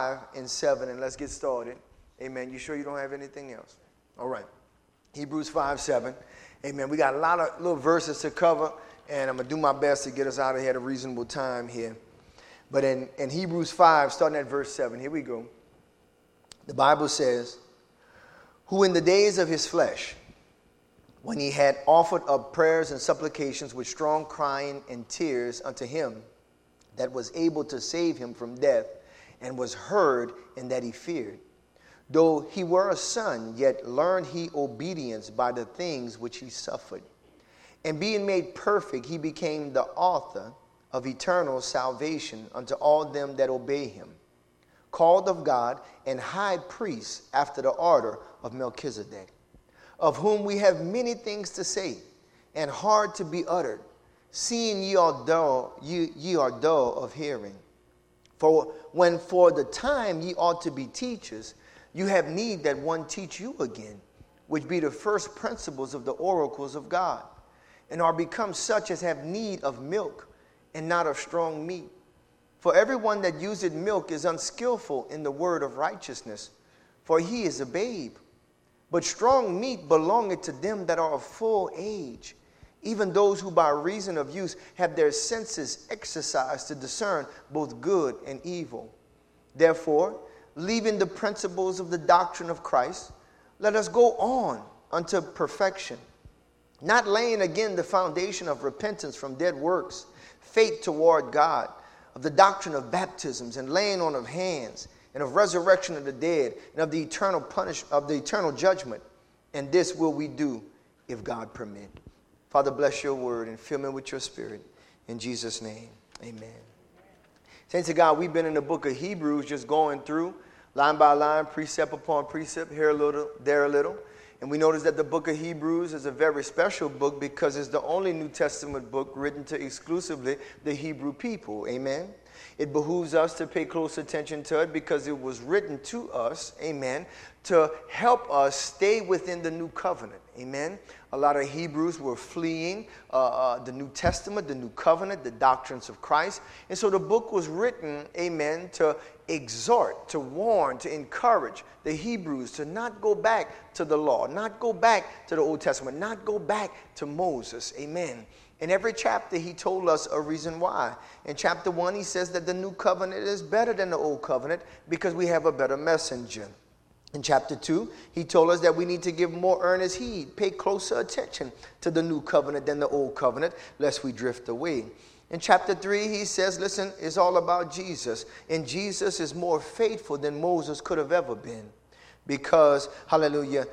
and 7, and let's get started. Amen. You sure you don't have anything else? All right. Hebrews 5, 7. Amen. We got a lot of little verses to cover, and I'm going to do my best to get us out of here at a reasonable time here. But in Hebrews 5, starting at verse 7, here we go. The Bible says, who in the days of his flesh, when he had offered up prayers and supplications with strong crying and tears unto him that was able to save him from death, and was heard in that he feared. Though he were a son, yet learned he obedience by the things which he suffered. And being made perfect, he became the author of eternal salvation unto all them that obey him, called of God and high priest after the order of Melchizedek, of whom we have many things to say, and hard to be uttered, seeing ye are dull of hearing. For when for the time ye ought to be teachers, you have need that one teach you again, which be the first principles of the oracles of God, and are become such as have need of milk, and not of strong meat. For everyone that useth milk is unskillful in the word of righteousness, for he is a babe. But strong meat belongeth to them that are of full age, even those who by reason of use have their senses exercised to discern both good and evil. Therefore, leaving the principles of the doctrine of Christ, let us go on unto perfection, not laying again the foundation of repentance from dead works, faith toward God, of the doctrine of baptisms and laying on of hands, and of resurrection of the dead, and of the eternal judgment. And this will we do if God permit. Father, bless your word and fill me with your spirit. In Jesus' name, amen. Saints of God, we've been in the book of Hebrews just going through line by line, precept upon precept, here a little, there a little. And we notice that the book of Hebrews is a very special book because it's the only New Testament book written to exclusively the Hebrew people. Amen. It behooves us to pay close attention to it because it was written to us, amen, to help us stay within the new covenant. Amen. A lot of Hebrews were fleeing the New Testament, the new covenant, the doctrines of Christ. And so the book was written, amen, to exhort, to warn, to encourage the Hebrews to not go back to the law, not go back to the Old Testament, not go back to Moses. Amen. In every chapter, he told us a reason why. In chapter 1, he says that the new covenant is better than the old covenant because we have a better messenger. In chapter 2, he told us that we need to give more earnest heed, pay closer attention to the new covenant than the old covenant, lest we drift away. In chapter 3, he says, listen, it's all about Jesus. And Jesus is more faithful than Moses could have ever been. Because, hallelujah,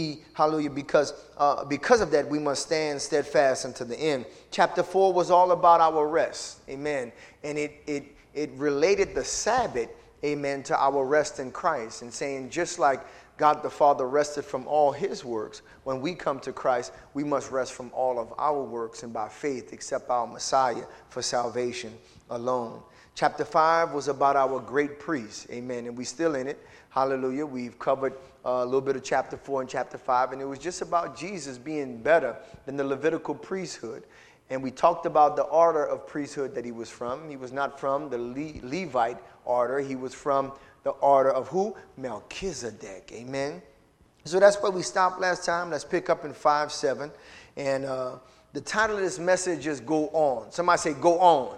because of that, we must stand steadfast unto the end. Chapter 4 was all about our rest. Amen. And it related the Sabbath, amen, to our rest in Christ, and saying just like God the Father rested from all his works, when we come to Christ, we must rest from all of our works and by faith accept our Messiah for salvation alone. Chapter 5 was about our great priest, amen, and we're still in it. Hallelujah. We've covered a little bit of chapter 4 and chapter 5, and it was just about Jesus being better than the Levitical priesthood. And we talked about the order of priesthood that he was from. He was not from the Levite order. He was from the order of who? Melchizedek. Amen. So that's where we stopped last time. Let's pick up in 5:7. And the title of this message is Go On. Somebody say, Go On.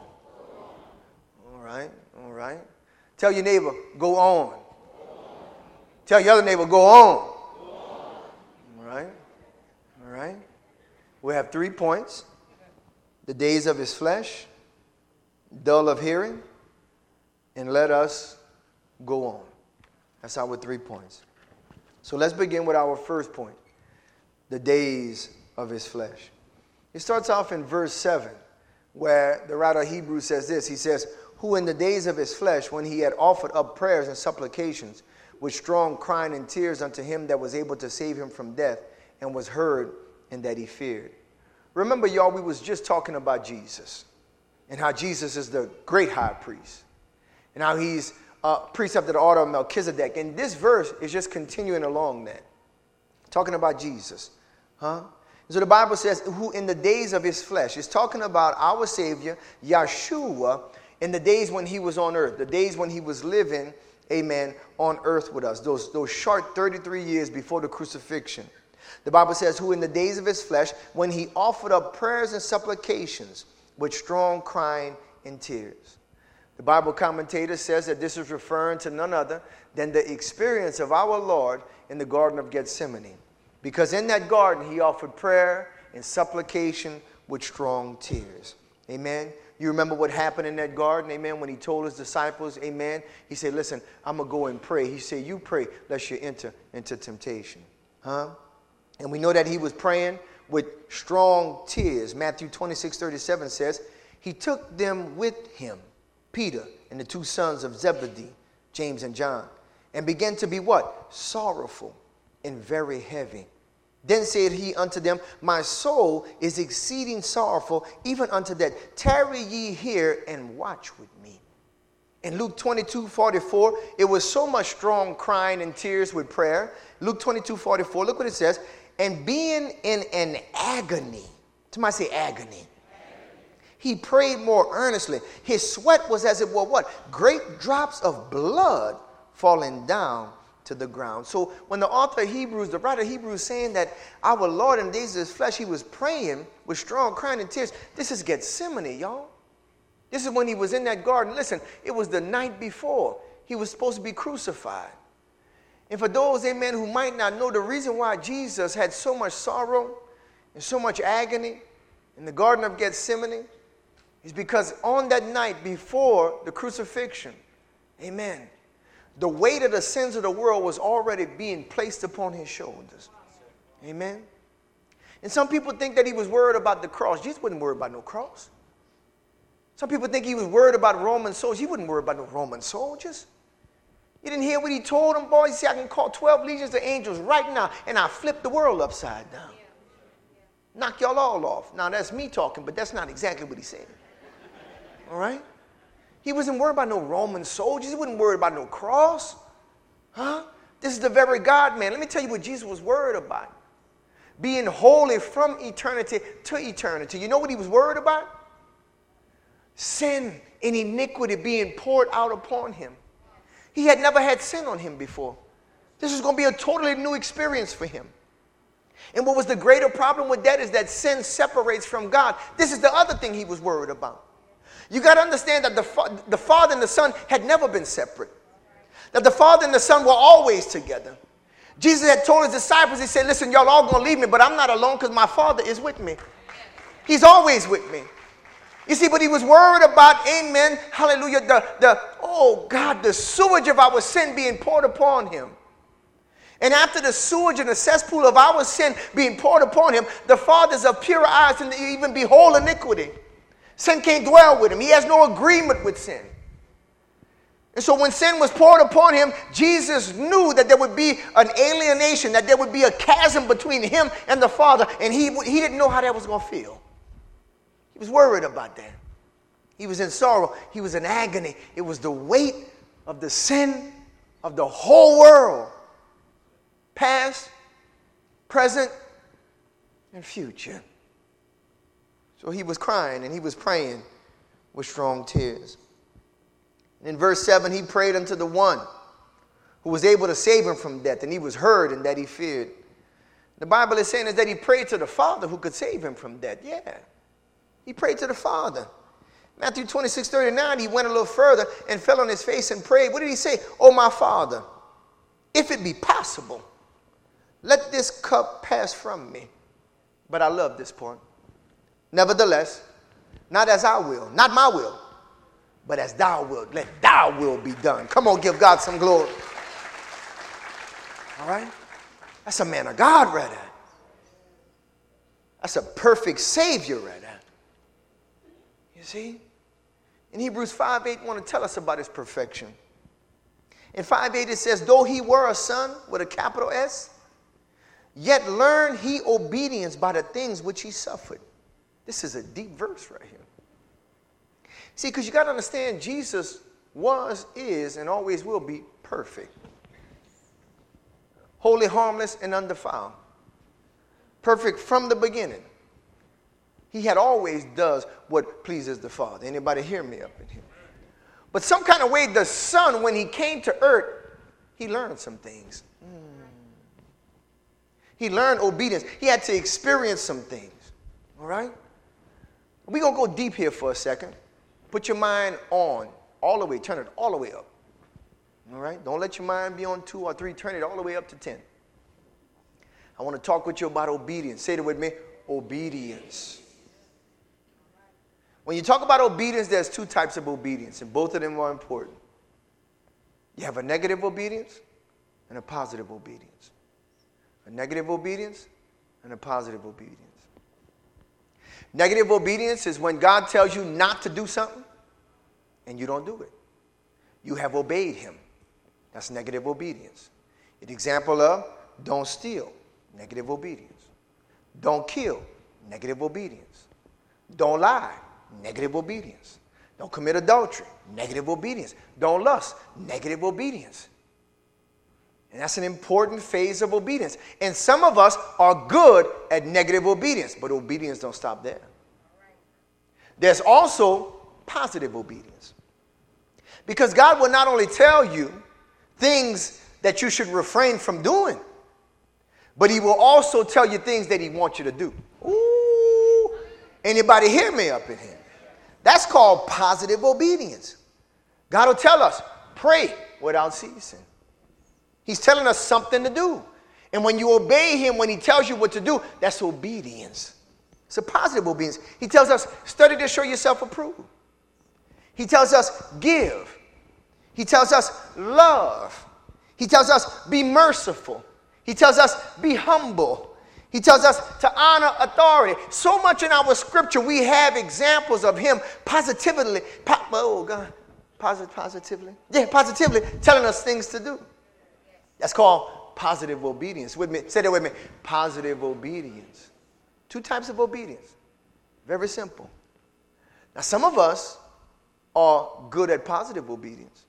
All right. All right. Tell your neighbor, go on. Tell your other neighbor, go on. All right. All right. We have 3 points. The days of his flesh, dull of hearing, and let us go on. That's our 3 points. So let's begin with our first point, the days of his flesh. It starts off in verse 7, where the writer of Hebrews says this. He says, who in the days of his flesh, when he had offered up prayers and supplications, with strong crying and tears unto him that was able to save him from death, and was heard, and that he feared. Remember, y'all, we was just talking about Jesus and how Jesus is the great high priest and how he's priest after the order of Melchizedek. And this verse is just continuing along that, talking about Jesus. So the Bible says, who in the days of his flesh, is talking about our Savior, Yeshua, in the days when he was on earth, the days when he was living amen, on earth with us, those short 33 years before the crucifixion. The Bible says, who in the days of his flesh, when he offered up prayers and supplications with strong crying and tears. The Bible commentator says that this is referring to none other than the experience of our Lord in the Garden of Gethsemane. Because in that garden, he offered prayer and supplication with strong tears. Amen. You remember what happened in that garden, amen, when he told his disciples, amen. He said, listen, I'm going to go and pray. He said, you pray lest you enter into temptation. And we know that he was praying with strong tears. Matthew 26:37 says, he took them with him, Peter and the two sons of Zebedee, James and John, and began to be what? Sorrowful and very heavy. Then said he unto them, my soul is exceeding sorrowful, even unto death. Tarry ye here and watch with me. In Luke 22:44, it was so much strong crying and tears with prayer. Luke 22:44, look what it says. And being in an agony, somebody say agony. He prayed more earnestly. His sweat was as it were what? Great drops of blood falling down to the ground. So when the author of Hebrews, the writer of Hebrews, saying that our Lord in the days of his flesh, he was praying with strong crying and tears. This is Gethsemane, y'all. This is when he was in that garden. Listen, it was the night before he was supposed to be crucified. And for those, amen, who might not know, the reason why Jesus had so much sorrow and so much agony in the Garden of Gethsemane is because on that night before the crucifixion, amen, the weight of the sins of the world was already being placed upon his shoulders. Amen. And some people think that he was worried about the cross. Jesus wasn't worried about no cross. Some people think he was worried about Roman soldiers. He wasn't worried about no Roman soldiers. You didn't hear what he told them, boys? He said, I can call 12 legions of angels right now, and I flip the world upside down. Knock y'all all off. Now, that's me talking, but that's not exactly what he said. All right? He wasn't worried about no Roman soldiers. He wasn't worried about no cross. This is the very God-man. Let me tell you what Jesus was worried about. Being holy from eternity to eternity. You know what he was worried about? Sin and iniquity being poured out upon him. He had never had sin on him before. This was going to be a totally new experience for him. And what was the greater problem with that is that sin separates from God. This is the other thing he was worried about. You got to understand that the Father and the Son had never been separate. That the Father and the Son were always together. Jesus had told his disciples, he said, listen, y'all all going to leave me, but I'm not alone because my Father is with me. He's always with me. You see, but he was worried about, amen, hallelujah, the sewage of our sin being poured upon him. And after the sewage and the cesspool of our sin being poured upon him, the Father's of pure eyes and even behold iniquity. Sin can't dwell with him. He has no agreement with sin. And so when sin was poured upon him, Jesus knew that there would be an alienation, that there would be a chasm between him and the Father, and he didn't know how that was going to feel. He was worried about that. He was in sorrow. He was in agony. It was the weight of the sin of the whole world, past, present, and future. So he was crying and he was praying with strong tears. And in verse 7, he prayed unto the one who was able to save him from death, and he was heard and that he feared. The Bible is saying is that he prayed to the Father who could save him from death. Yeah. He prayed to the Father. Matthew 26:39, he went a little further and fell on his face and prayed. What did he say? Oh, my Father, if it be possible, let this cup pass from me. But I love this part. Nevertheless, not as I will, not my will, but as thou wilt. Let thy will be done. Come on, give God some glory. All right? That's a man of God right there. That's a perfect Savior right there. You see? In Hebrews 5:8, want to tell us about his perfection. In 5:8 it says, though he were a son with a capital S, yet learned he obedience by the things which he suffered. This is a deep verse right here. See, because you got to understand, Jesus was, is, and always will be perfect. Holy, harmless, and undefiled. Perfect from the beginning. He had always does what pleases the Father. Anybody hear me up in here? But some kind of way, the son, when he came to earth, he learned some things. He learned obedience. He had to experience some things. All right? We're going to go deep here for a second. Put your mind on all the way. Turn it all the way up. All right? Don't let your mind be on 2 or 3. Turn it all the way up to 10. I want to talk with you about obedience. Say it with me. Obedience. When you talk about obedience, there's 2 types of obedience, and both of them are important. You have a negative obedience and a positive obedience. A negative obedience and a positive obedience. Negative obedience is when God tells you not to do something and you don't do it. You have obeyed him. That's negative obedience. An example of don't steal, negative obedience. Don't kill, negative obedience. Don't lie, negative obedience. Don't commit adultery, negative obedience. Don't lust, negative obedience. And that's an important phase of obedience. And some of us are good at negative obedience, but obedience don't stop there. There's also positive obedience. Because God will not only tell you things that you should refrain from doing, but he will also tell you things that he wants you to do. Ooh, anybody hear me up in here? That's called positive obedience. God will tell us, pray without ceasing. He's telling us something to do. And when you obey him, when he tells you what to do, that's obedience. It's a positive obedience. He tells us, study to show yourself approved. He tells us, give. He tells us, love. He tells us, be merciful. He tells us, be humble. He tells us to honor authority. So much in our scripture, we have examples of him positively telling us things to do. That's called positive obedience. With me, say that with me. Positive obedience. 2 types of obedience. Very simple. Now, some of us are good at positive obedience.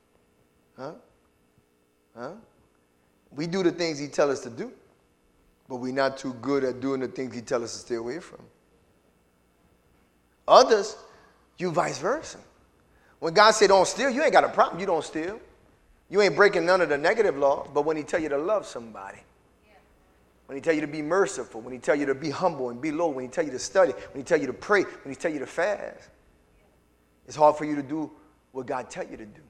We do the things he tells us to do, but we're not too good at doing the things he tells us to stay away from. Others, you vice versa. When God said don't steal, you ain't got a problem. You don't steal. You ain't breaking none of the negative laws, but when he tell you to love somebody, when he tell you to be merciful, when he tell you to be humble and be low, when he tell you to study, when he tell you to pray, when he tell you to fast, it's hard for you to do what God tell you to do.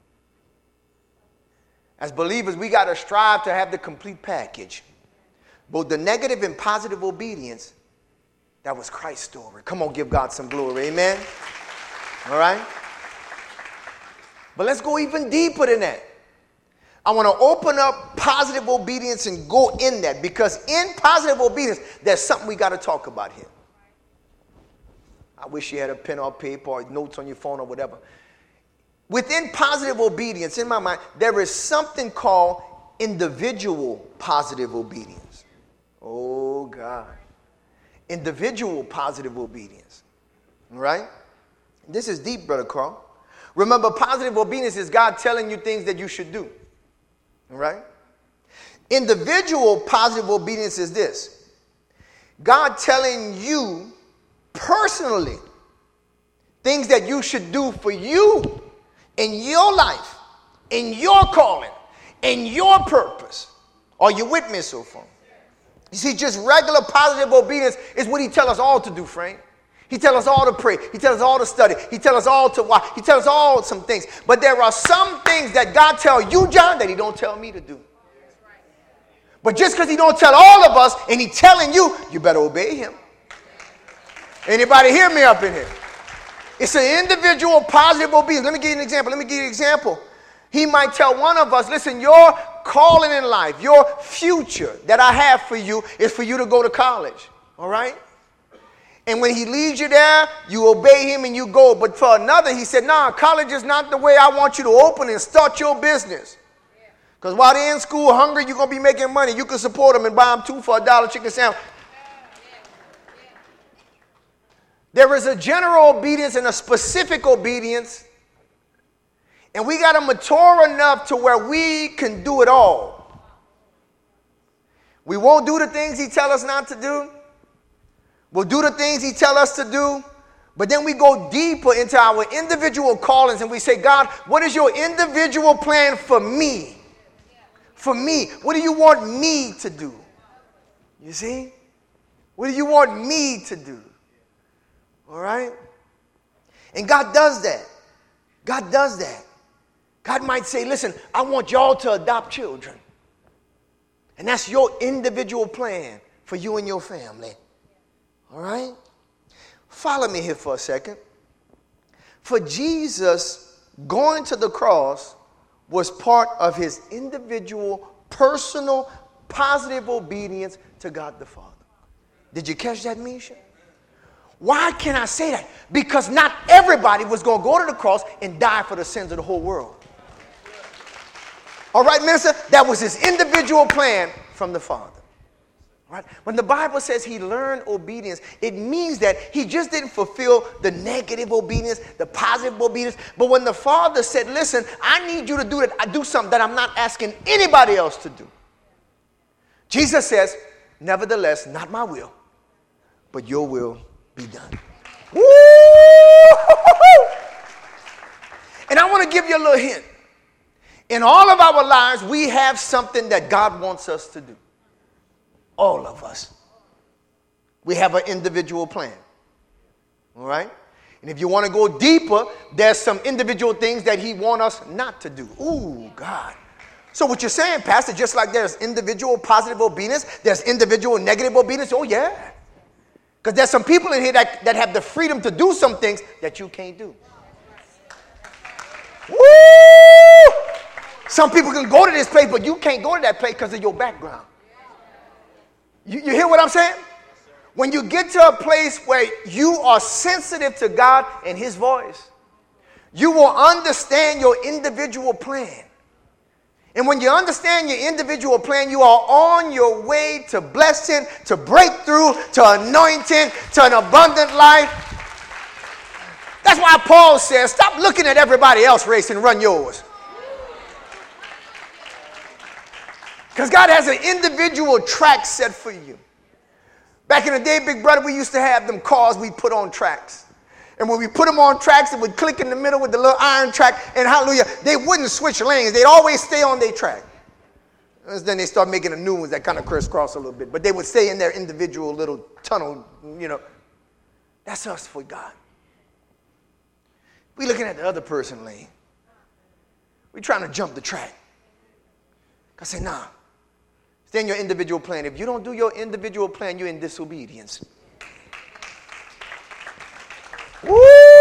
As believers, we got to strive to have the complete package. Both the negative and positive obedience, that was Christ's story. Come on, give God some glory. Amen? All right? But let's go even deeper than that. I want to open up positive obedience and go in that, because in positive obedience, there's something we got to talk about here. I wish you had a pen or paper or notes on your phone or whatever. Within positive obedience, in my mind, there is something called individual positive obedience. Oh, God. Individual positive obedience. All right? This is deep, Brother Carl. Remember, positive obedience is God telling you things that you should do. All right? Individual positive obedience is this. God telling you personally things that you should do for you in your life, in your calling, in your purpose. Are you with me so far? You see, just regular positive obedience is what he tells us all to do, Frank. He tells us all to pray. He tells us all to study. He tells us all to watch. He tells us all some things. But there are some things that God tells you, John, that he don't tell me to do. But just because he don't tell all of us and he's telling you, you better obey him. Anybody hear me up in here? It's an individual positive obedience. Let me give you an example. He might tell one of us, listen, your calling in life, your future that I have for you is for you to go to college. All right? And when he leads you there, you obey him and you go. But for another, he said, nah, college is not the way I want you to open and start your business. Because while they're in school hungry, you're going to be making money. You can support them and buy them 2 for $1 chicken sandwich. There is a general obedience and a specific obedience. And we got to mature enough to where we can do it all. We won't do the things he tells us not to do. We'll do the things he tells us to do, But then we go deeper into our individual callings and we say, God, what is your individual plan for me? For me. What do you want me to do? You see? What do you want me to do? All right? And God does that. God does that. God might say, listen, I want y'all to adopt children. And that's your individual plan for you and your family. All right? Follow me here for a second. For Jesus, going to the cross was part of his individual, personal, positive obedience to God the Father. Did you catch that, Misha? Why can I say that? Because not everybody was going to go to the cross and die for the sins of the whole world. All right, minister? That was his individual plan from the Father. Right? When the Bible says he learned obedience, it means that he just didn't fulfill the negative obedience, the positive obedience. But when the Father said, listen, I need you to do it, I do something that I'm not asking anybody else to do. Jesus says, nevertheless, not my will, but your will be done. Woo! And I want to give you a little hint. In all of our lives, we have something that God wants us to do. All of us. We have an individual plan. All right? And if you want to go deeper, there's some individual things that he wants us not to do. Ooh, God. So what you're saying, Pastor, just like there's individual positive obedience, there's individual negative obedience. Oh, yeah. Because there's some people in here that have the freedom to do some things that you can't do. Woo! Some people can go to this place, but you can't go to that place because of your background. You hear what I'm saying? When you get to a place where you are sensitive to God and his voice, you will understand your individual plan. And when you understand your individual plan, you are on your way to blessing, to breakthrough, to anointing, to an abundant life. That's why Paul says, stop looking at everybody else's race and run yours. Because God has an individual track set for you. Back in the day, big brother, we used to have them cars we put on tracks. And when we put them on tracks, it would click in the middle with the little iron track. And hallelujah, they wouldn't switch lanes. They'd always stay on their track. And then they start making a new ones that kind of crisscross a little bit. But they would stay in their individual little tunnel, you know. That's us for God. We're looking at the other person's lane. We're trying to jump the track. I say, nah. Stay in your individual plan. If you don't do your individual plan, you're in disobedience. Woo!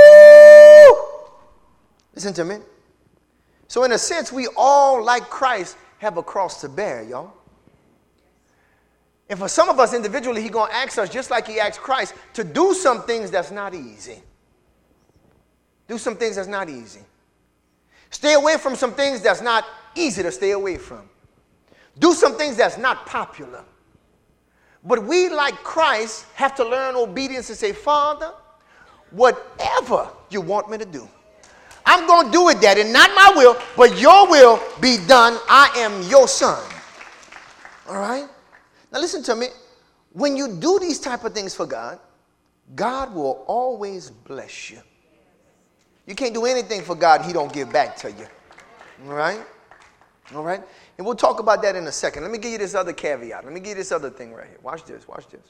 Listen to me. So in a sense, we all, like Christ, have a cross to bear, y'all. And for some of us individually, he's going to ask us, just like he asked Christ, to do some things that's not easy. Do some things that's not easy. Stay away from some things that's not easy to stay away from. Do some things that's not popular. But we, like Christ, have to learn obedience and say, Father, whatever you want me to do, I'm going to do it, Daddy. Not my will, but your will be done. I am your son. All right? Now listen to me. When you do these type of things for God, God will always bless you. You can't do anything for God he don't give back to you. All right? All right? And we'll talk about that in a second. Let me give you this other caveat. Let me give you this other thing right here. Watch this. Watch this.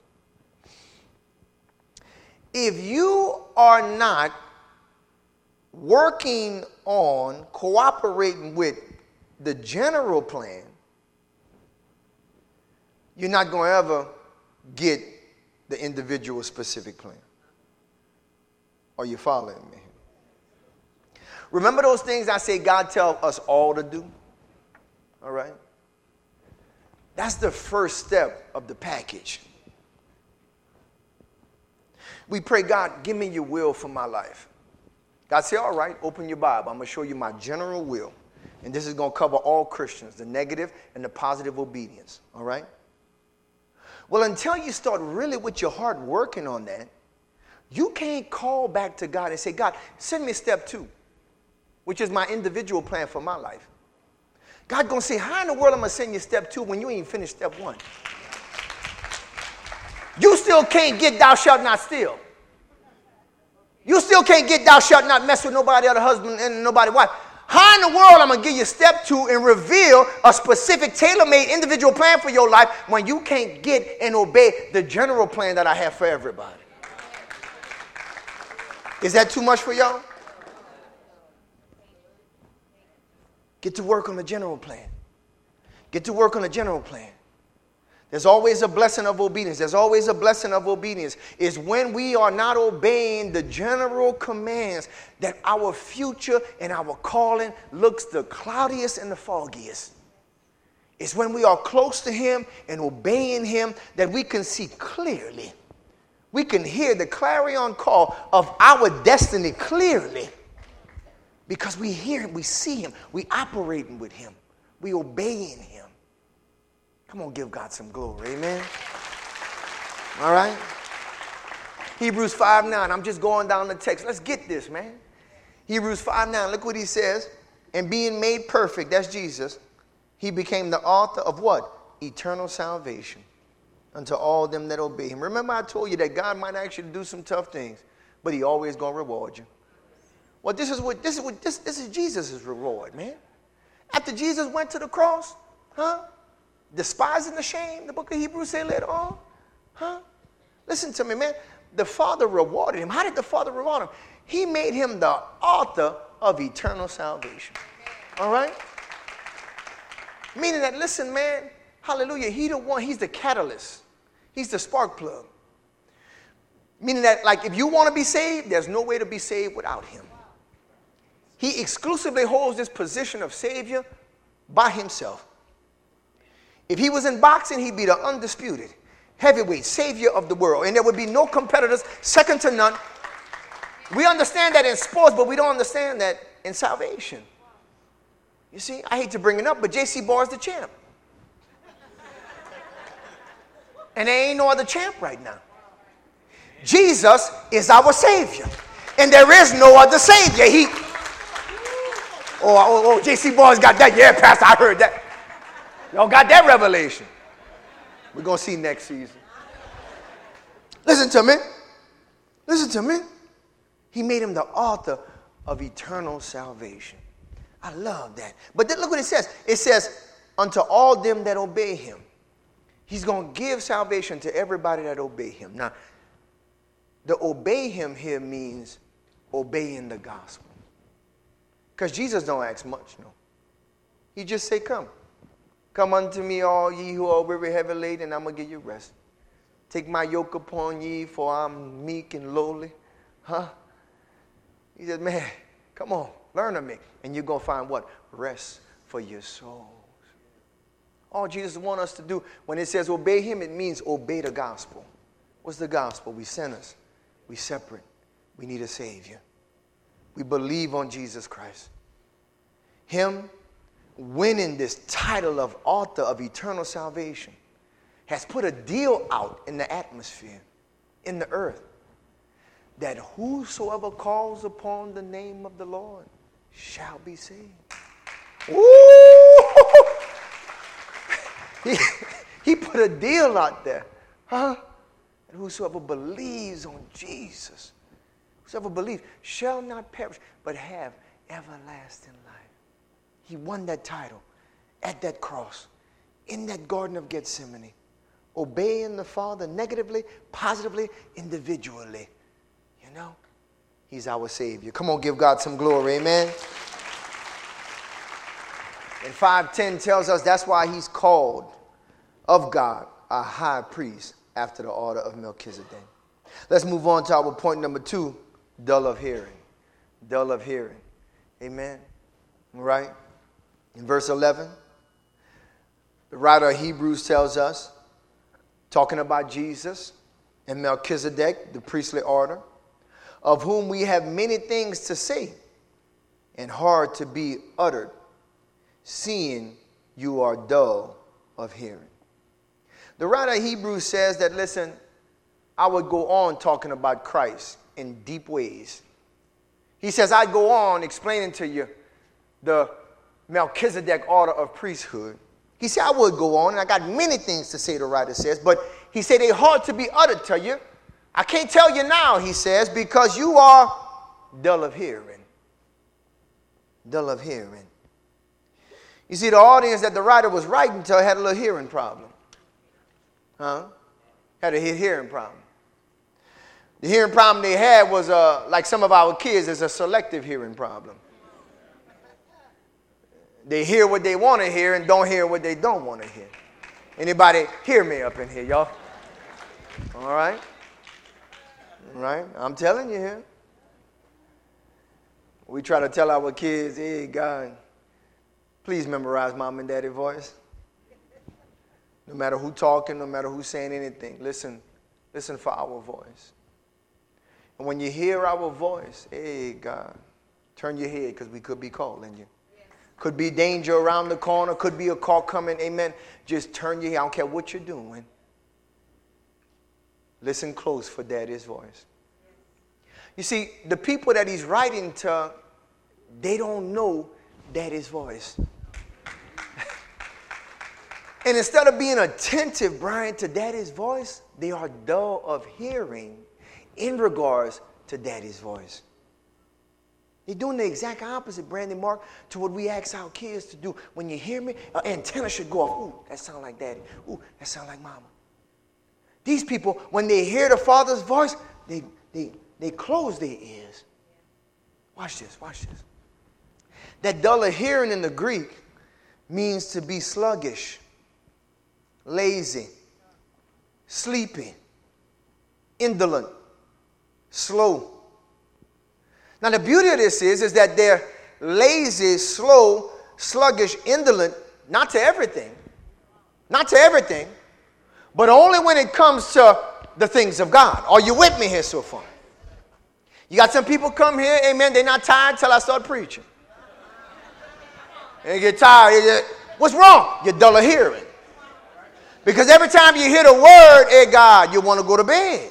If you are not working on cooperating with the general plan, you're not going to ever get the individual specific plan. Are you following me? Remember those things I say God tell us all to do? All right? That's the first step of the package. We pray, God, give me your will for my life. God said, all right, open your Bible. I'm going to show you my general will. And this is going to cover all Christians, the negative and the positive obedience. All right? Well, until you start really with your heart working on that, you can't call back to God and say, God, send me step 2, which is my individual plan for my life. God going to say, how in the world am I going to send you step 2 when you ain't finished step 1? You still can't get thou shalt not steal. You still can't get thou shalt not mess with nobody other husband and nobody wife. How in the world I'm going to give you step 2 and reveal a specific tailor-made individual plan for your life when you can't get and obey the general plan that I have for everybody? Is that too much for y'all? Get to work on the general plan. Get to work on the general plan. There's always a blessing of obedience. There's always a blessing of obedience. It's when we are not obeying the general commands that our future and our calling looks the cloudiest and the foggiest. It's when we are close to him and obeying him that we can see clearly. We can hear the clarion call of our destiny clearly. Because we hear him, we see him, we operating with him, we obeying him. Come on, give God some glory, amen. All right? Hebrews 5:9. I'm just going down the text. Let's get this, man. Hebrews 5:9. Look what he says. And being made perfect, that's Jesus, he became the author of what? Eternal salvation unto all them that obey him. Remember I told you that God might ask you to do some tough things, but he always going to reward you. Well, this is Jesus' reward, man. After Jesus went to the cross, despising the shame, the book of Hebrews say later on, listen to me, man. The Father rewarded him. How did the Father reward him? He made him the author of eternal salvation. All right? Meaning that, listen, man, hallelujah, he's the catalyst. He's the spark plug. Meaning that, like, if you want to be saved, there's no way to be saved without him. He exclusively holds this position of Savior by himself. If he was in boxing, he'd be the undisputed heavyweight savior of the world. And there would be no competitors second to none. We understand that in sports, but we don't understand that in salvation. You see, I hate to bring it up, but J.C. Barr's the champ. And there ain't no other champ right now. Jesus is our Savior. And there is no other Savior. J.C. Barr's got that. Yeah, Pastor, I heard that. Y'all got that revelation. We're going to see next season. Listen to me. Listen to me. He made him the author of eternal salvation. I love that. But then look what it says. It says, unto all them that obey him. He's going to give salvation to everybody that obey him. Now, the obey him here means obeying the gospel. Because Jesus don't ask much, no. He just say, come. Come unto me, all ye who are weary, heavy laden, and I'm going to give you rest. Take my yoke upon ye, for I'm meek and lowly. He said, man, come on, learn of me. And you're going to find what? Rest for your souls. All Jesus wants us to do, when it says obey him, it means obey the gospel. What's the gospel? We sinners. We separate. We need a Savior. We believe on Jesus Christ. Him winning this title of author of eternal salvation has put a deal out in the atmosphere, in the earth, that whosoever calls upon the name of the Lord shall be saved. Ooh! He put a deal out there. And whosoever believes on Jesus, whosoever believes, shall not perish, but have everlasting life. He won that title at that cross, in that Garden of Gethsemane, obeying the Father negatively, positively, individually. You know, he's our Savior. Come on, give God some glory, amen. And 5:10 tells us that's why he's called of God a high priest after the order of Melchizedek. Let's move on to our point number 2, dull of hearing. Dull of hearing. Amen. All right. In verse 11, the writer of Hebrews tells us, talking about Jesus and Melchizedek, the priestly order, of whom we have many things to say and hard to be uttered, seeing you are dull of hearing. The writer of Hebrews says that, listen, I would go on talking about Christ in deep ways. He says, I go on explaining to you the Melchizedek order of priesthood. He said, I would go on, and I got many things to say, the writer says, but he said they're hard to be uttered to you I can't tell you now, he says, because you are dull of hearing. Dull of hearing. You see, the audience that the writer was writing to had a little hearing problem. Had a hearing problem. The hearing problem they had was, like some of our kids, is a selective hearing problem. They hear what they want to hear and don't hear what they don't want to hear. Anybody hear me up in here, y'all? All right? All right? I'm telling you here. We try to tell our kids, hey, God, please memorize mom and daddy voice. No matter who talking, no matter who's saying anything, listen for our voice. And when you hear our voice, hey, God, turn your head because we could be calling you. Could be danger around the corner. Could be a call coming. Amen. Just turn your head. I don't care what you're doing. Listen close for daddy's voice. You see, the people that he's writing to, they don't know daddy's voice. And instead of being attentive, Brian, to daddy's voice, they are dull of hearing in regards to daddy's voice. They're doing the exact opposite, Brandon Mark, to what we ask our kids to do. When you hear me, an antenna should go off. Ooh, that sound like daddy. Ooh, that sound like mama. These people, when they hear the Father's voice, they close their ears. Watch this, watch this. That dull of hearing in the Greek means to be sluggish, lazy, sleepy, indolent, slow. Now, the beauty of this is that they're lazy, slow, sluggish, indolent, not to everything, but only when it comes to the things of God. Are you with me here so far? You got some people come here, amen, they're not tired till I start preaching. They get tired. What's wrong? You're dull of hearing. Because every time you hear the word, hey, God, you want to go to bed.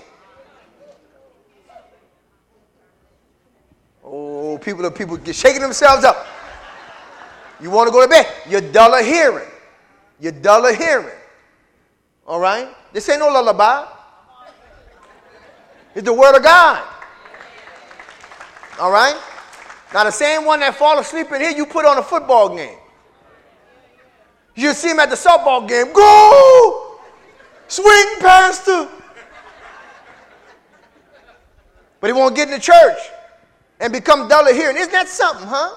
Oh, people get shaking themselves up. You want to go to bed. You're dull of hearing. You're dull of hearing. All right? This ain't no lullaby. It's the word of God. All right? Now, the same one that fall asleep in here, you put on a football game. You see him at the softball game. Go! Swing, pastor. But he won't get in the church and become dull of hearing. Isn't that something, huh?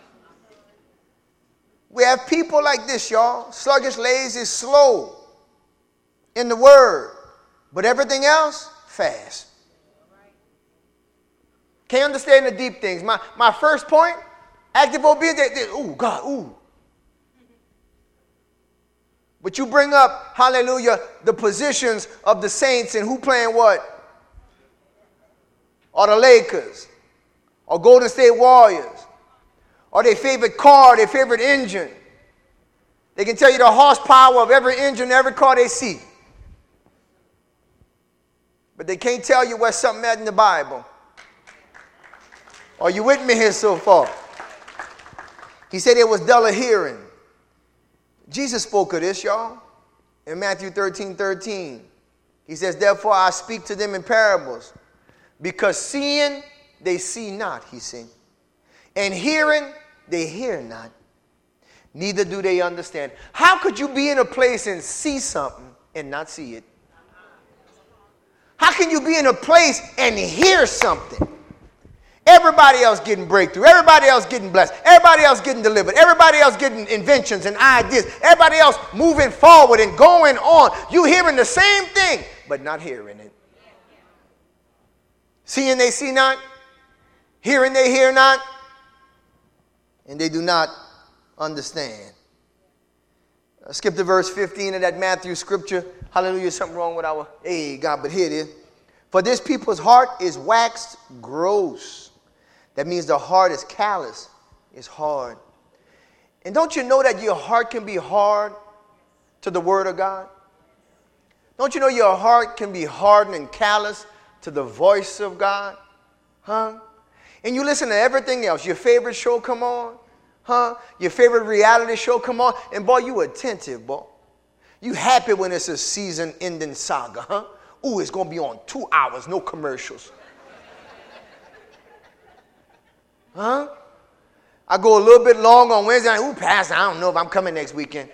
We have people like this, y'all. Sluggish, lazy, slow in the word. But everything else, fast. Can't understand the deep things. My first point, active obedience. Ooh, God, ooh. But you bring up, hallelujah, the positions of the saints and who playing what? Or the Lakers. Or Golden State Warriors. Or their favorite car, their favorite engine. They can tell you the horsepower of every engine, every car they see. But they can't tell you where's something at in the Bible. Are you with me here so far? He said it was dull of hearing. Jesus spoke of this, y'all, in Matthew 13:13. He says, therefore I speak to them in parables, because seeing they see not, he said, and hearing they hear not, neither do they understand. How could you be in a place and see something and not see it? How can you be in a place and hear something? Everybody else getting breakthrough. Everybody else getting blessed. Everybody else getting delivered. Everybody else getting inventions and ideas. Everybody else moving forward and going on. You hearing the same thing, but not hearing it. Seeing they see not. Hearing they hear not. And they do not understand. Skip to verse 15 of that Matthew scripture. Hallelujah. Something wrong with our, hey, God, but here it is. For this people's heart is waxed gross. That means the heart is callous, it's hard. And don't you know that your heart can be hard to the word of God? Don't you know your heart can be hardened and callous to the voice of God? Huh? And you listen to everything else. Your favorite show come on. Huh? Your favorite reality show come on. And boy, you attentive, boy. You happy when it's a season-ending saga, huh? Ooh, it's going to be on 2 hours, no commercials. Huh? I go a little bit long on Wednesday night. Ooh, Pastor, I don't know if I'm coming next weekend.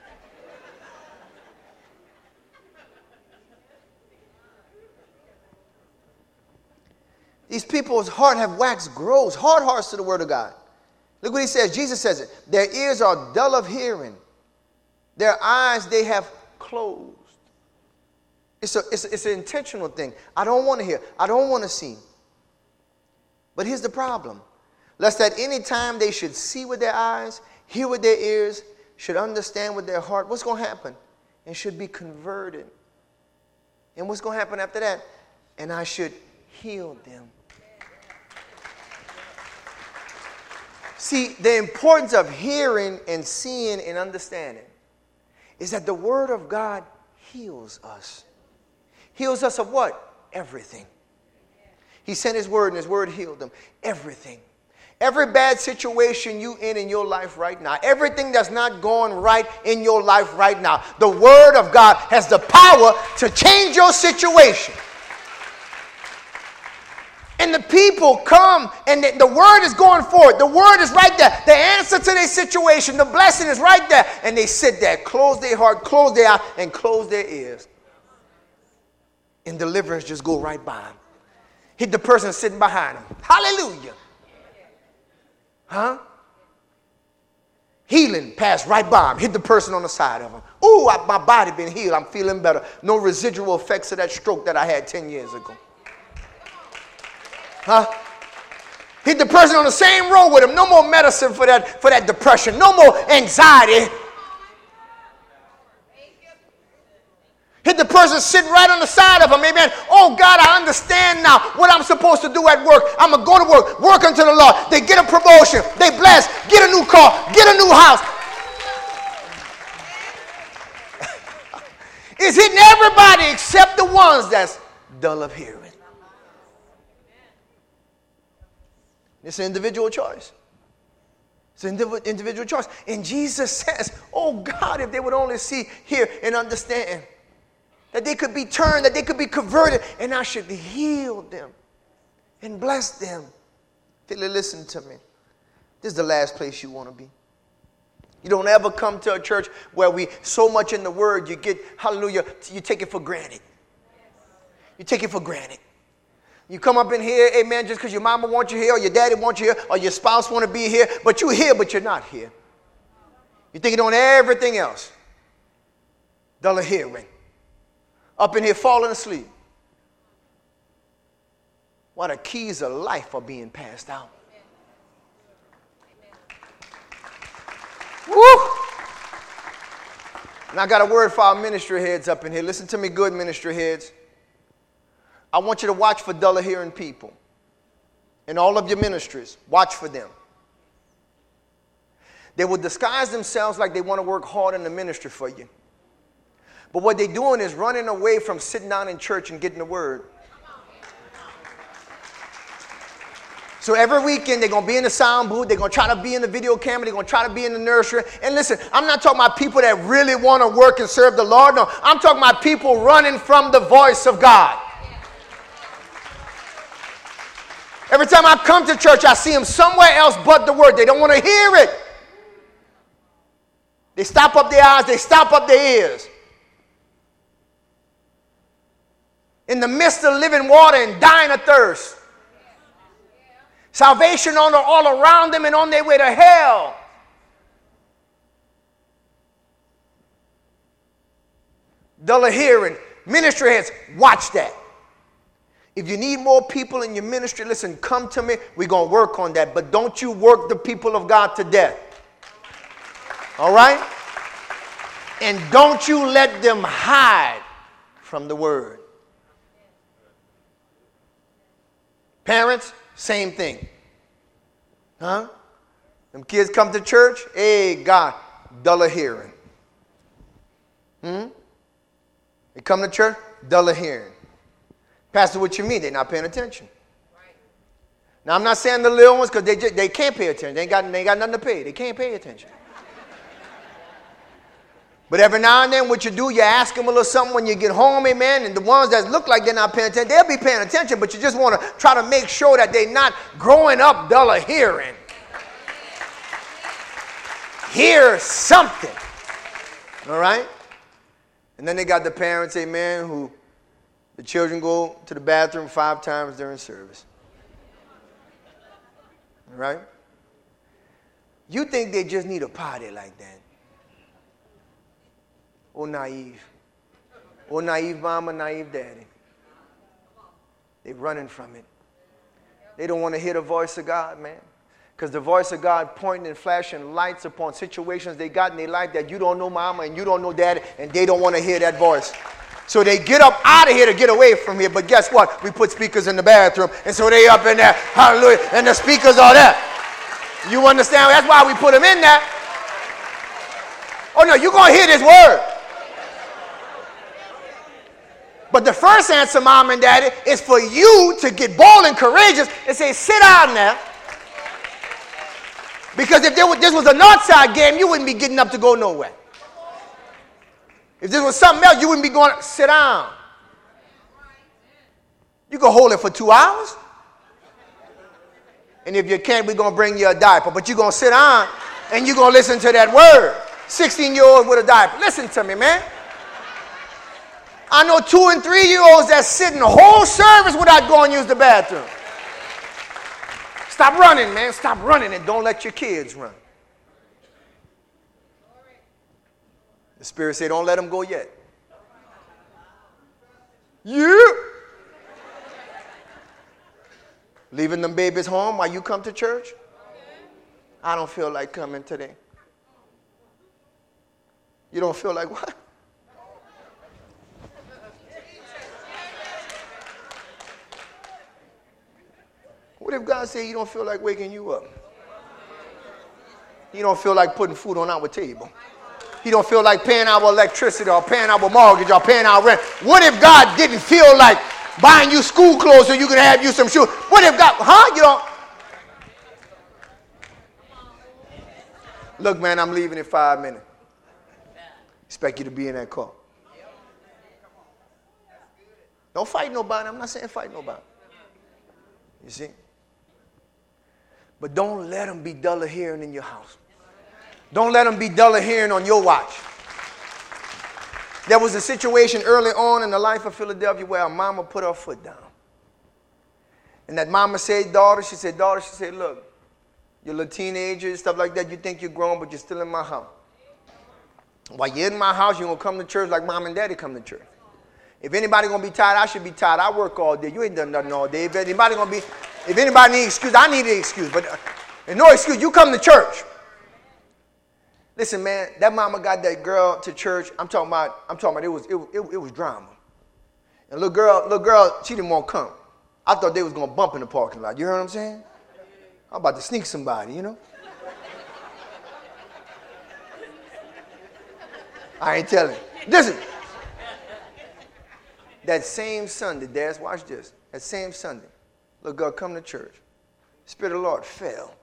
These people's heart have waxed gross, hard hearts to the word of God. Look what he says. Jesus says it. Their ears are dull of hearing. Their eyes they have closed. It's an intentional thing. I don't want to hear. I don't want to see. But here's the problem. Lest at any time they should see with their eyes, hear with their ears, should understand with their heart. What's going to happen? And should be converted. And what's going to happen after that? And I should heal them. See, the importance of hearing and seeing and understanding is that the Word of God heals us. Heals us of what? Everything. He sent His Word and His Word healed them. Everything. Every bad situation you in your life right now, everything that's not going right in your life right now, the Word of God has the power to change your situation. And the people come and the word is going forward. The word is right there. The answer to their situation, the blessing is right there. And they sit there, close their heart, close their eyes, and close their ears. And deliverance just go right by them. Hit the person sitting behind them. Hallelujah. Huh? Healing passed right by him. Hit the person on the side of him. Ooh, my body been healed. I'm feeling better. No residual effects of that stroke that I had 10 years ago. Huh? Hit the person on the same road with him. No more medicine for that depression. No more anxiety. Hit the person sitting right on the side of him. Amen. Oh, God, I understand now what I'm supposed to do at work. I'm going to go to work unto the Lord. They get a promotion. They bless. Get a new car. Get a new house. It's hitting everybody except the ones that's dull of hearing. It's an individual choice. It's an individual choice. And Jesus says, oh God, if they would only see, hear, and understand, that they could be turned, that they could be converted, and I should heal them and bless them. Philly, listen to me. This is the last place you want to be. You don't ever come to a church where we so much in the word, you get, hallelujah, you take it for granted. You take it for granted. You come up in here, amen, just because your mama wants you here, or your daddy wants you here, or your spouse want to be here, but you're here, but you're not here. You're thinking on everything else. Dull of hearing. Up in here falling asleep. Why the keys of life are being passed out. Woo! And I got a word for our ministry heads up in here. Listen to me good, ministry heads. I want you to watch for dull of hearing people. In all of your ministries, watch for them. They will disguise themselves like they want to work hard in the ministry for you. But what they're doing is running away from sitting down in church and getting the word. So every weekend they're going to be in the sound booth, they're going to try to be in the video camera, they're going to try to be in the nursery. And listen, I'm not talking about people that really want to work and serve the Lord. No, I'm talking about people running from the voice of God. Every time I come to church, I see them somewhere else but the word. They don't want to hear it. They stop up their eyes, they stop up their ears. In the midst of living water and dying of thirst. Salvation all around them and on their way to hell. Dull of hearing. Ministry heads, watch that. If you need more people in your ministry, listen, come to me. We're going to work on that. But don't you work the people of God to death. All right? And don't you let them hide from the word. Parents, same thing. Huh? Them kids come to church, hey, God, dull of hearing. They come to church, dull of hearing. Pastor, what you mean? They're not paying attention. Right. Now, I'm not saying the little ones because they can't pay attention. They ain't got nothing to pay. They can't pay attention. But every now and then what you do, you ask them a little something when you get home, amen. And the ones that look like they're not paying attention, they'll be paying attention, but you just want to try to make sure that they're not growing up dull of hearing. Hear something. All right? And then they got the parents, amen, who the children go to the bathroom 5 times during service. All right? You think they just need a party like that? Oh, naive. Oh, naive mama, naive daddy. They're running from it. They don't want to hear the voice of God, man. Because the voice of God pointing and flashing lights upon situations they got in their life that you don't know mama and you don't know daddy, and they don't want to hear that voice. So they get up out of here to get away from here. But guess what? We put speakers in the bathroom, and so they up in there, hallelujah, and the speakers are there. You understand? That's why we put them in there. Oh, no, you're going to hear this word. But the first answer, mom and daddy, is for you to get bold and courageous and say, sit down now. Because if this was a Northside game, you wouldn't be getting up to go nowhere. If this was something else, you wouldn't be going, sit down. You can hold it for 2 hours. And if you can't, we're going to bring you a diaper. But you're going to sit down and you're going to listen to that word. 16-year-old with a diaper. Listen to me, man. I know 2- and 3-year-olds that sit in the whole service without going to use the bathroom. Stop running, man. Stop running and don't let your kids run. The Spirit said, don't let them go yet. You leaving them babies home while you come to church? I don't feel like coming today. You don't feel like what? What if God said he don't feel like waking you up? He don't feel like putting food on our table. He don't feel like paying our electricity or paying our mortgage or paying our rent. What if God didn't feel like buying you school clothes so you can have you some shoes? What if God, You don't. Look, man, I'm leaving in 5 minutes. Expect you to be in that car. Don't fight nobody. I'm not saying fight nobody. You see? But don't let them be dull of hearing in your house. Don't let them be dull of hearing on your watch. There was a situation early on in the life of Philadelphia where a mama put her foot down. And that mama said, she said, look, you're a little teenager, stuff like that. You think you're grown, but you're still in my house. While you're in my house, you're going to come to church like mom and daddy come to church. If anybody going to be tired, I should be tired. I work all day. You ain't done nothing all day. If anybody needs excuse, I need an excuse. But no excuse. You come to church. Listen, man, that mama got that girl to church. I'm talking about it was drama. And little girl, she didn't want to come. I thought they was going to bump in the parking lot. You heard what I'm saying? I'm about to sneak somebody, you know? I ain't telling. Listen. That same Sunday, Dad, watch this. That same Sunday, little girl come to church. Spirit of the Lord fell.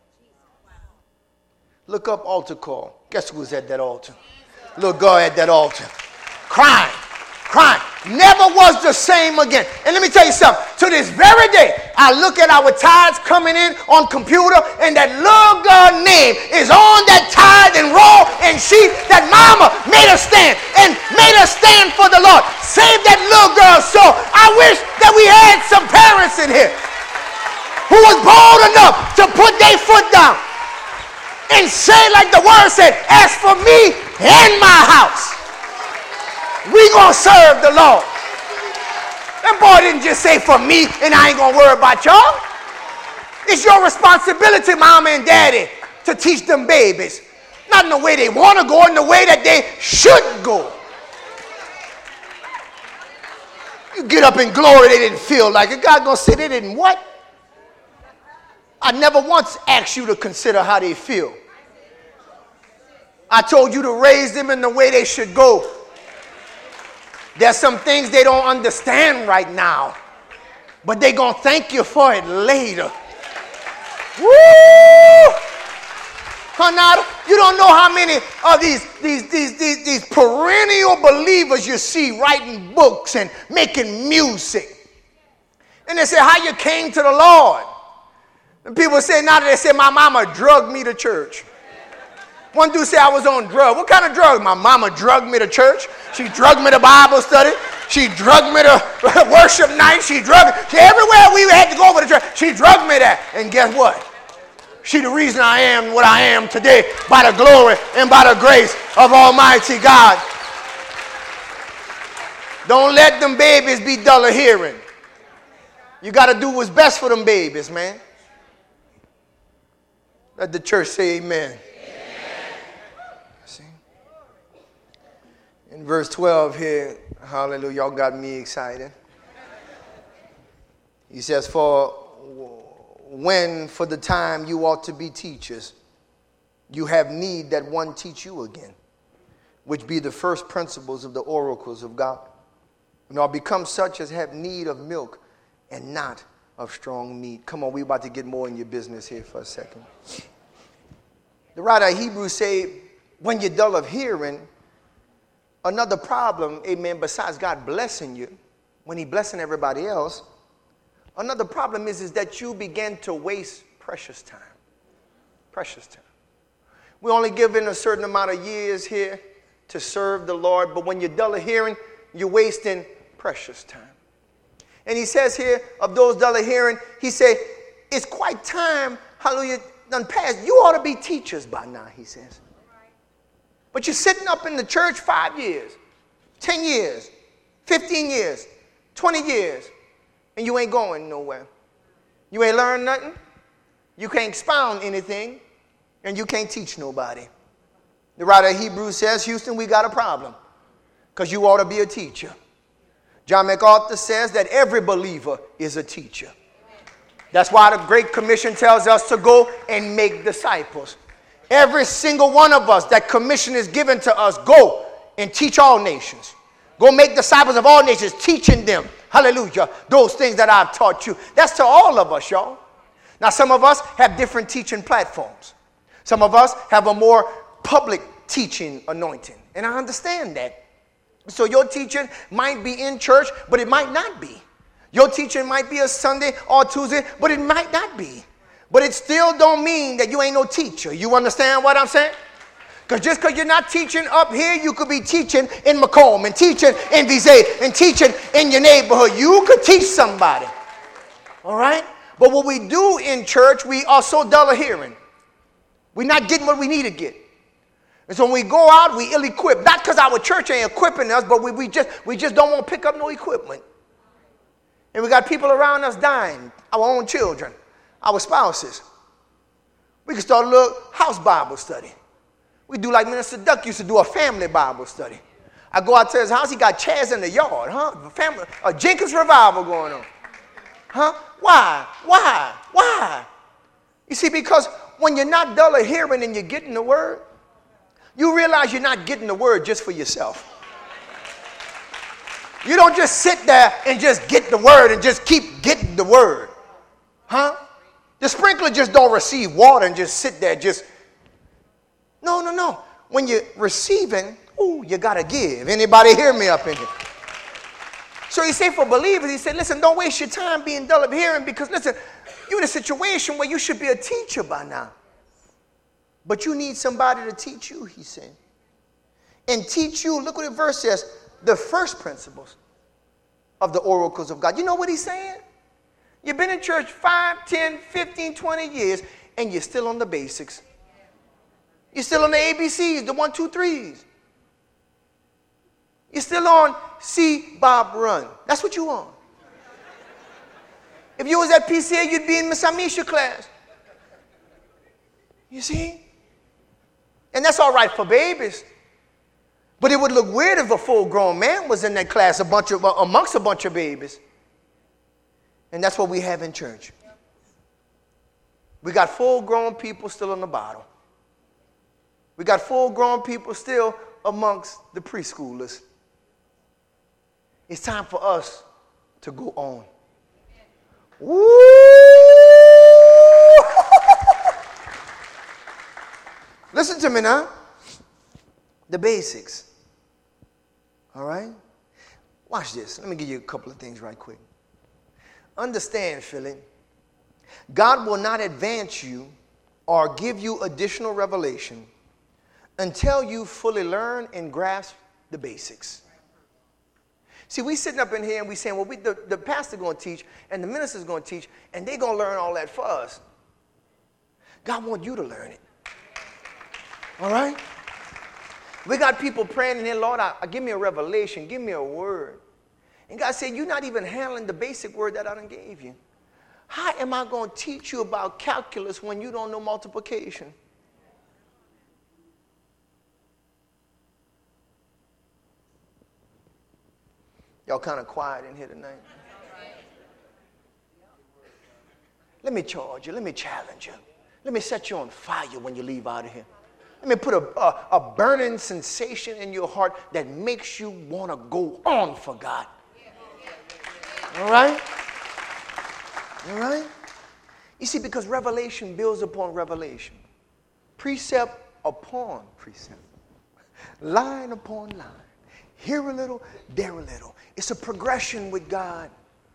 Look up altar call. Guess who was at that altar? Little girl at that altar. Crying. Never was the same again. And let me tell you something. To this very day, I look at our tithes coming in on computer, and that little girl's name is on that tithe and roll and sheet that mama made her stand for the Lord. Save that little girl's soul. I wish that we had some parents in here who was bold enough to put their foot down and say like the word said, as for me and my house, we gonna serve the Lord. That boy didn't just say for me and I ain't gonna worry about y'all. It's your responsibility, mama and daddy, to teach them babies. Not in the way they want to go, in the way that they should go. You get up in glory, they didn't feel like it. God gonna say they didn't what? I never once asked you to consider how they feel. I told you to raise them in the way they should go. There's some things they don't understand right now, but they're going to thank you for it later. Woo! You don't know how many of these perennial believers you see writing books and making music. And they say, how you came to the Lord? And people say, now that they say, my mama drugged me to church. One dude said I was on drugs. What kind of drug? My mama drugged me to church. She drugged me to Bible study. She drugged me to worship night. Everywhere we had to go over to church, she drugged me there. And guess what? She the reason I am what I am today by the glory and by the grace of Almighty God. Don't let them babies be dull of hearing. You got to do what's best for them babies, man. Let the church say amen. See? In verse 12 here, hallelujah, y'all got me excited. He says, for the time you ought to be teachers, you have need that one teach you again, which be the first principles of the oracles of God. And are become such as have need of milk and not of strong meat. Come on, we're about to get more in your business here for a second. The writer of Hebrews say, when you're dull of hearing, another problem, amen, besides God blessing you, when he blessing everybody else, another problem is that you begin to waste precious time. Precious time. We're only given a certain amount of years here to serve the Lord, but when you're dull of hearing, you're wasting precious time. And he says here, of those dull of hearing, he said, it's quite time, hallelujah, done past. You ought to be teachers by now, he says. But you're sitting up in the church 5 years, 10 years, 15 years, 20 years, and you ain't going nowhere. You ain't learned nothing. You can't expound anything, and you can't teach nobody. The writer of Hebrews says, Houston, we got a problem, because you ought to be a teacher. John MacArthur says that every believer is a teacher. That's why the Great Commission tells us to go and make disciples. Every single one of us, that commission is given to us, go and teach all nations. Go make disciples of all nations, teaching them, hallelujah, those things that I've taught you. That's to all of us, y'all. Now, some of us have different teaching platforms. Some of us have a more public teaching anointing. And I understand that. So your teaching might be in church, but it might not be. Your teaching might be a Sunday or Tuesday, but it might not be. But it still don't mean that you ain't no teacher. You understand what I'm saying? Because just because you're not teaching up here, you could be teaching in Macomb and teaching in Visay and teaching in your neighborhood. You could teach somebody. All right? But what we do in church, we are so dull of hearing. We're not getting what we need to get. And so when we go out, we ill-equipped. Not because our church ain't equipping us, but we just don't want to pick up no equipment. And we got people around us dying, our own children, our spouses. We can start a little house Bible study. We do like Minister Duck used to do, a family Bible study. I go out to his house, he got chairs in the yard, family, a Jenkins revival going on. Why? You see, because when you're not dull of hearing and you're getting the word, you realize you're not getting the word just for yourself. You don't just sit there and just get the word and just keep getting the word. The sprinkler just don't receive water and just sit there just. No. When you're receiving, you got to give. Anybody hear me up in here? So he said for believers, he said, listen, don't waste your time being dull of hearing, because listen, you're in a situation where you should be a teacher by now. But you need somebody to teach you, he said. And teach you, look what the verse says, the first principles of the oracles of God. You know what he's saying? You've been in church 5, 10, 15, 20 years, and you're still on the basics. You're still on the ABCs, the 1, 2, 3s. You're still on see Bob run. That's what you on. If you was at PCA, you'd be in Miss Amisha class. You see? And that's all right for babies. But it would look weird if a full-grown man was in that class amongst a bunch of babies. And that's what we have in church. We got full-grown people still on the bottom. We got full-grown people still amongst the preschoolers. It's time for us to go on. Woo! Listen to me now. The basics. All right? Watch this. Let me give you a couple of things right quick. Understand, Philly, God will not advance you or give you additional revelation until you fully learn and grasp the basics. See, we sitting up in here and we saying, well, the pastor's going to teach and the minister's going to teach, and they're going to learn all that for us. God wants you to learn it. All right? We got people praying in here, Lord, give me a revelation, give me a word. And God said, you're not even handling the basic word that I done gave you. How am I going to teach you about calculus when you don't know multiplication? Y'all kind of quiet in here tonight. Let me charge you. Let me challenge you. Let me set you on fire when you leave out of here. Let me put a burning sensation in your heart that makes you want to go on for God. All right? All right? You see, because revelation builds upon revelation. Precept upon precept. Line upon line. Here a little, there a little. It's a progression with God.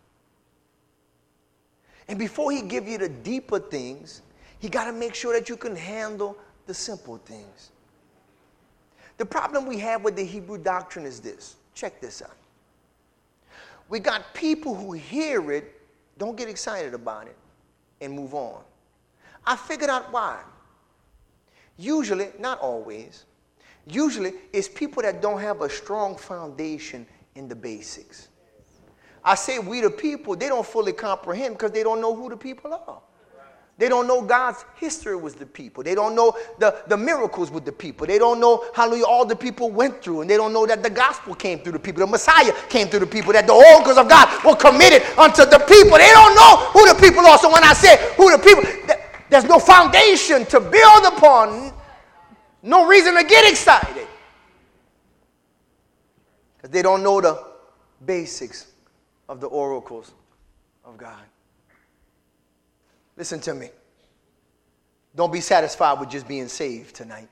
And before he give you the deeper things, he got to make sure that you can handle the simple things. The problem we have with the Hebrew doctrine is this. Check this out. We got people who hear it, don't get excited about it, and move on. I figured out why. Usually, not always, usually it's people that don't have a strong foundation in the basics. I say we the people, they don't fully comprehend because they don't know who the people are. They don't know God's history with the people. They don't know the miracles with the people. They don't know, hallelujah, all the people went through. And they don't know that the gospel came through the people. The Messiah came through the people. That the oracles of God were committed unto the people. They don't know who the people are. So when I say who the people, there's no foundation to build upon. No reason to get excited. Because they don't know the basics of the oracles of God. Listen to me. Don't be satisfied with just being saved tonight.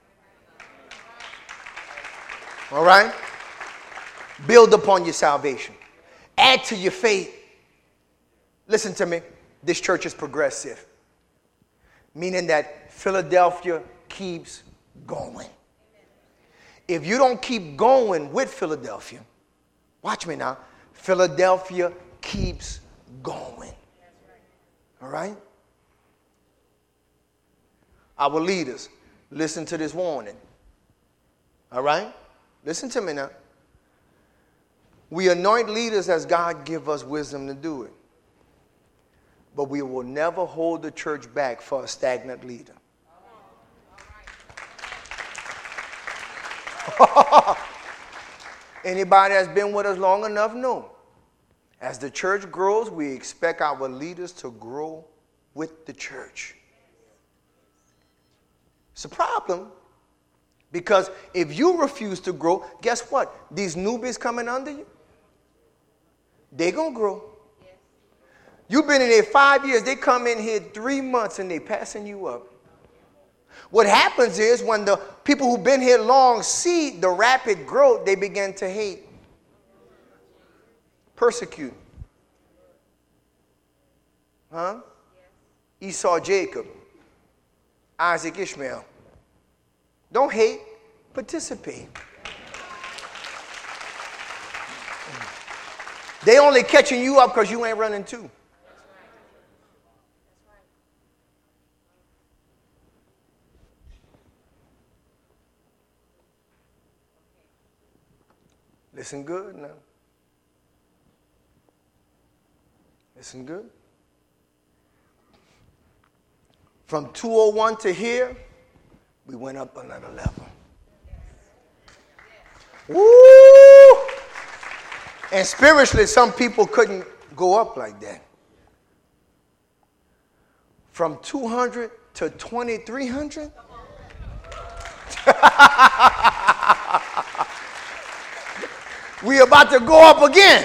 All right? Build upon your salvation. Add to your faith. Listen to me. This church is progressive. Meaning that Philadelphia keeps going. If you don't keep going with Philadelphia, watch me now, Philadelphia keeps going. All right? Our leaders, listen to this warning. All right? Listen to me now. We anoint leaders as God give us wisdom to do it. But we will never hold the church back for a stagnant leader. Anybody that's been with us long enough know. As the church grows, we expect our leaders to grow with the church. It's a problem because if you refuse to grow, guess what? These newbies coming under you, they're going to grow. You've been in here 5 years. They come in here 3 months and they're passing you up. What happens is when the people who've been here long see the rapid growth, they begin to hate, persecute. Huh? Esau, Jacob, Isaac, Ishmael. Don't hate, participate. They only catching you up because you ain't running too. Listen good now. Listen good. From 201 to here, we went up another level. Woo! And spiritually, some people couldn't go up like that. From 200 to 2,300? We about to go up again.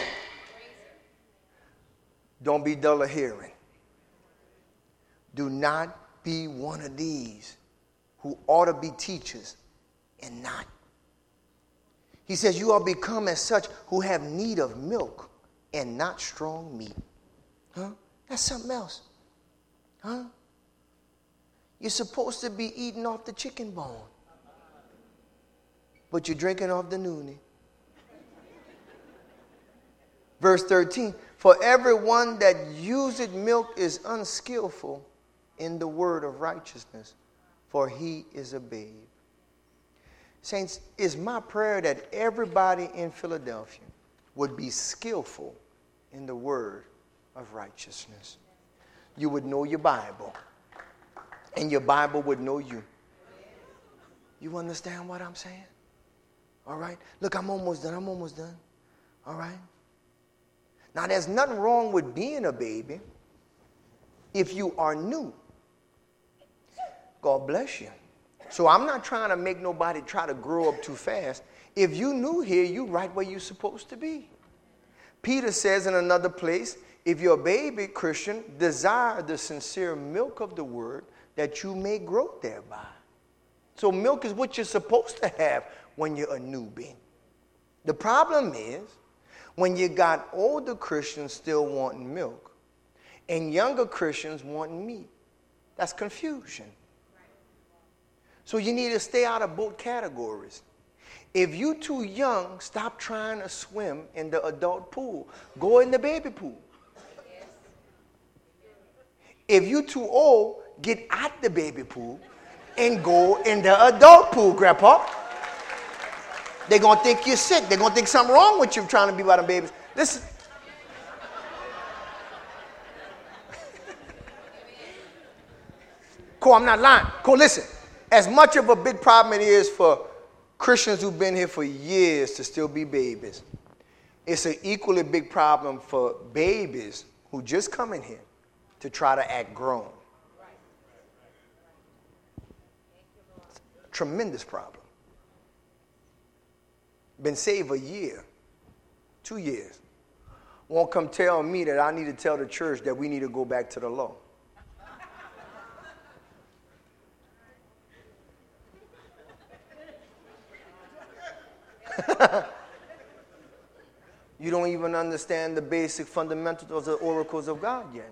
Don't be dull of hearing. Do not be one of these who ought to be teachers and not. He says you are become as such who have need of milk and not strong meat. Huh? That's something else. Huh? You're supposed to be eating off the chicken bone, but you're drinking off the noonie. Verse 13, for everyone that useth milk is unskillful in the word of righteousness, for he is a babe. Saints, it's my prayer that everybody in Philadelphia would be skillful in the word of righteousness. You would know your Bible, and your Bible would know you. You understand what I'm saying? All right? Look, I'm almost done. All right? Now, there's nothing wrong with being a baby if you are new. God bless you. So I'm not trying to make nobody try to grow up too fast. If you new here, you right where you're supposed to be. Peter says in another place, if you're a baby Christian, desire the sincere milk of the word that you may grow thereby. So milk is what you're supposed to have when you're a newbie. The problem is when you got older Christians still wanting milk and younger Christians wanting meat. That's confusion. So you need to stay out of both categories. If you're too young, stop trying to swim in the adult pool. Go in the baby pool. If you're too old, get out the baby pool and go in the adult pool, Grandpa. They're going to think you're sick. They're going to think something wrong with you trying to be by the babies. Listen. Cole, I'm not lying. Cole, listen. As much of a big problem it is for Christians who've been here for years to still be babies, it's an equally big problem for babies who just come in here to try to act grown. Tremendous problem. Been saved a year, 2 years. Won't come tell me that I need to tell the church that we need to go back to the law. You don't even understand the basic fundamentals of the oracles of God yet.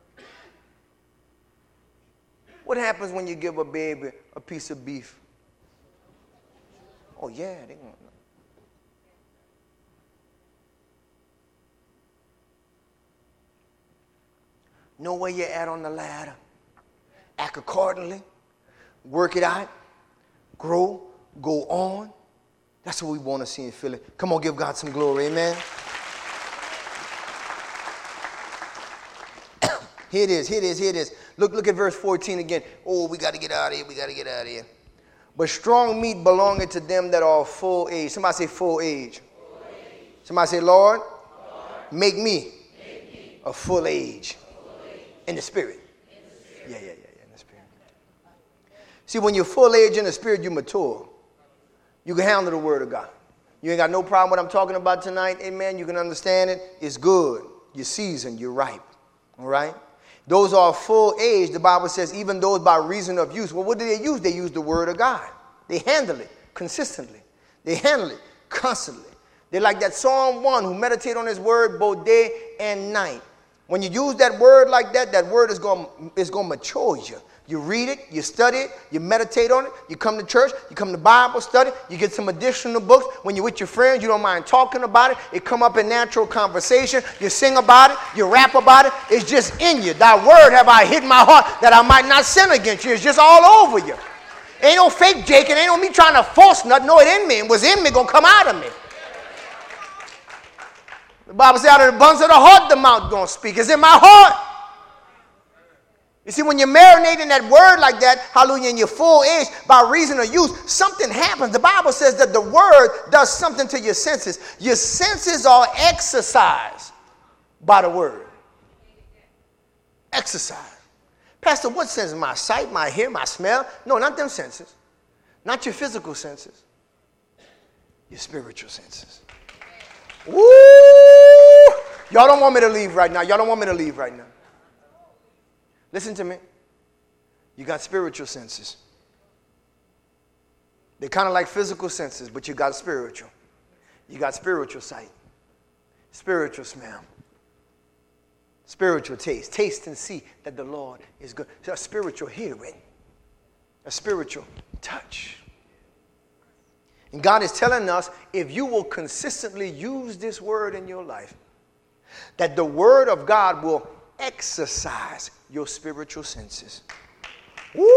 What happens when you give a baby a piece of beef? Oh, yeah, they want to know. Know where you're at on the ladder. Act accordingly. Work it out. Grow. Go on. That's what we want to see in Philly. Come on, give God some glory. Amen. Here it is. Look at verse 14 again. Oh, we got to get out of here. But strong meat belongeth to them that are full age. Somebody say full age. Somebody say, Lord, make me a full age. In the spirit. Yeah, in the spirit. See, when you're full age in the spirit, you mature. You can handle the word of God. You ain't got no problem with what I'm talking about tonight. Amen. You can understand it. It's good. You're seasoned. You're ripe. All right? Those are full age. The Bible says even those by reason of use. Well, what do they use? They use the word of God. They handle it consistently. They handle it constantly. They're like that Psalm 1 who meditate on his word both day and night. When you use that word like that, that word is going to mature you. You read it, you study it, you meditate on it, you come to church, you come to Bible study, you get some additional books. When you're with your friends, you don't mind talking about it. It come up in natural conversation. You sing about it, you rap about it. It's just in you. Thy word have I hid in my heart that I might not sin against you. It's just all over you. Ain't no fake Jake, it ain't no me trying to force nothing. No, it in me. It was in me, going to come out of me. The Bible says out of the abundance of the heart, the mouth going to speak. It's in my heart. You see, when you're marinating that word like that, hallelujah, in your full age, by reason of use, something happens. The Bible says that the word does something to your senses. Your senses are exercised by the word. Exercise. Pastor, what senses? My sight, my hear, my smell? No, not them senses. Not your physical senses. Your spiritual senses. Woo! Y'all don't want me to leave right now. Listen to me. You got spiritual senses. They're kind of like physical senses, but you got spiritual. You got spiritual sight, spiritual smell, spiritual taste. Taste and see that the Lord is good. So a spiritual hearing, a spiritual touch. And God is telling us, if you will consistently use this word in your life, that the word of God will exercise your spiritual senses. Woo!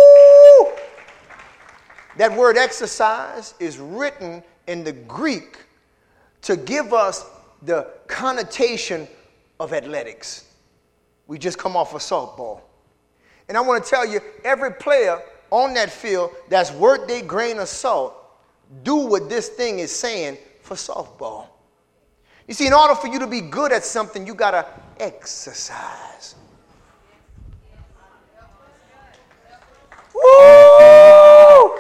That word exercise is written in the Greek to give us the connotation of athletics. We just come off a softball. And I want to tell you, every player on that field that's worth their grain of salt do what this thing is saying for softball. You see, in order for you to be good at something, you got to exercise. Woo!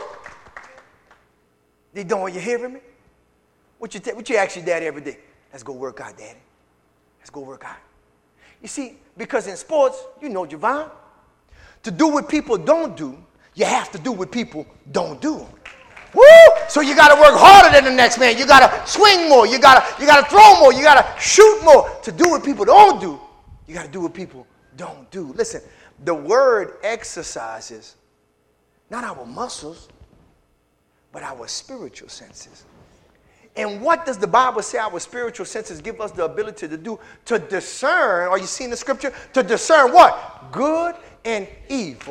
You don't, you hearing me? What you ask your daddy every day? Let's go work out, daddy. Let's go work out. You see, because in sports, you know, Javon, to do what people don't do, you have to do what people don't do. Woo! So you got to work harder than the next man. You got to swing more. You got to throw more. You got to shoot more. To do what people don't do, you got to do what people don't do. Listen, the word exercises not our muscles, but our spiritual senses. And what does the Bible say our spiritual senses give us the ability to do? To discern, are you seeing the scripture? To discern what? Good and evil.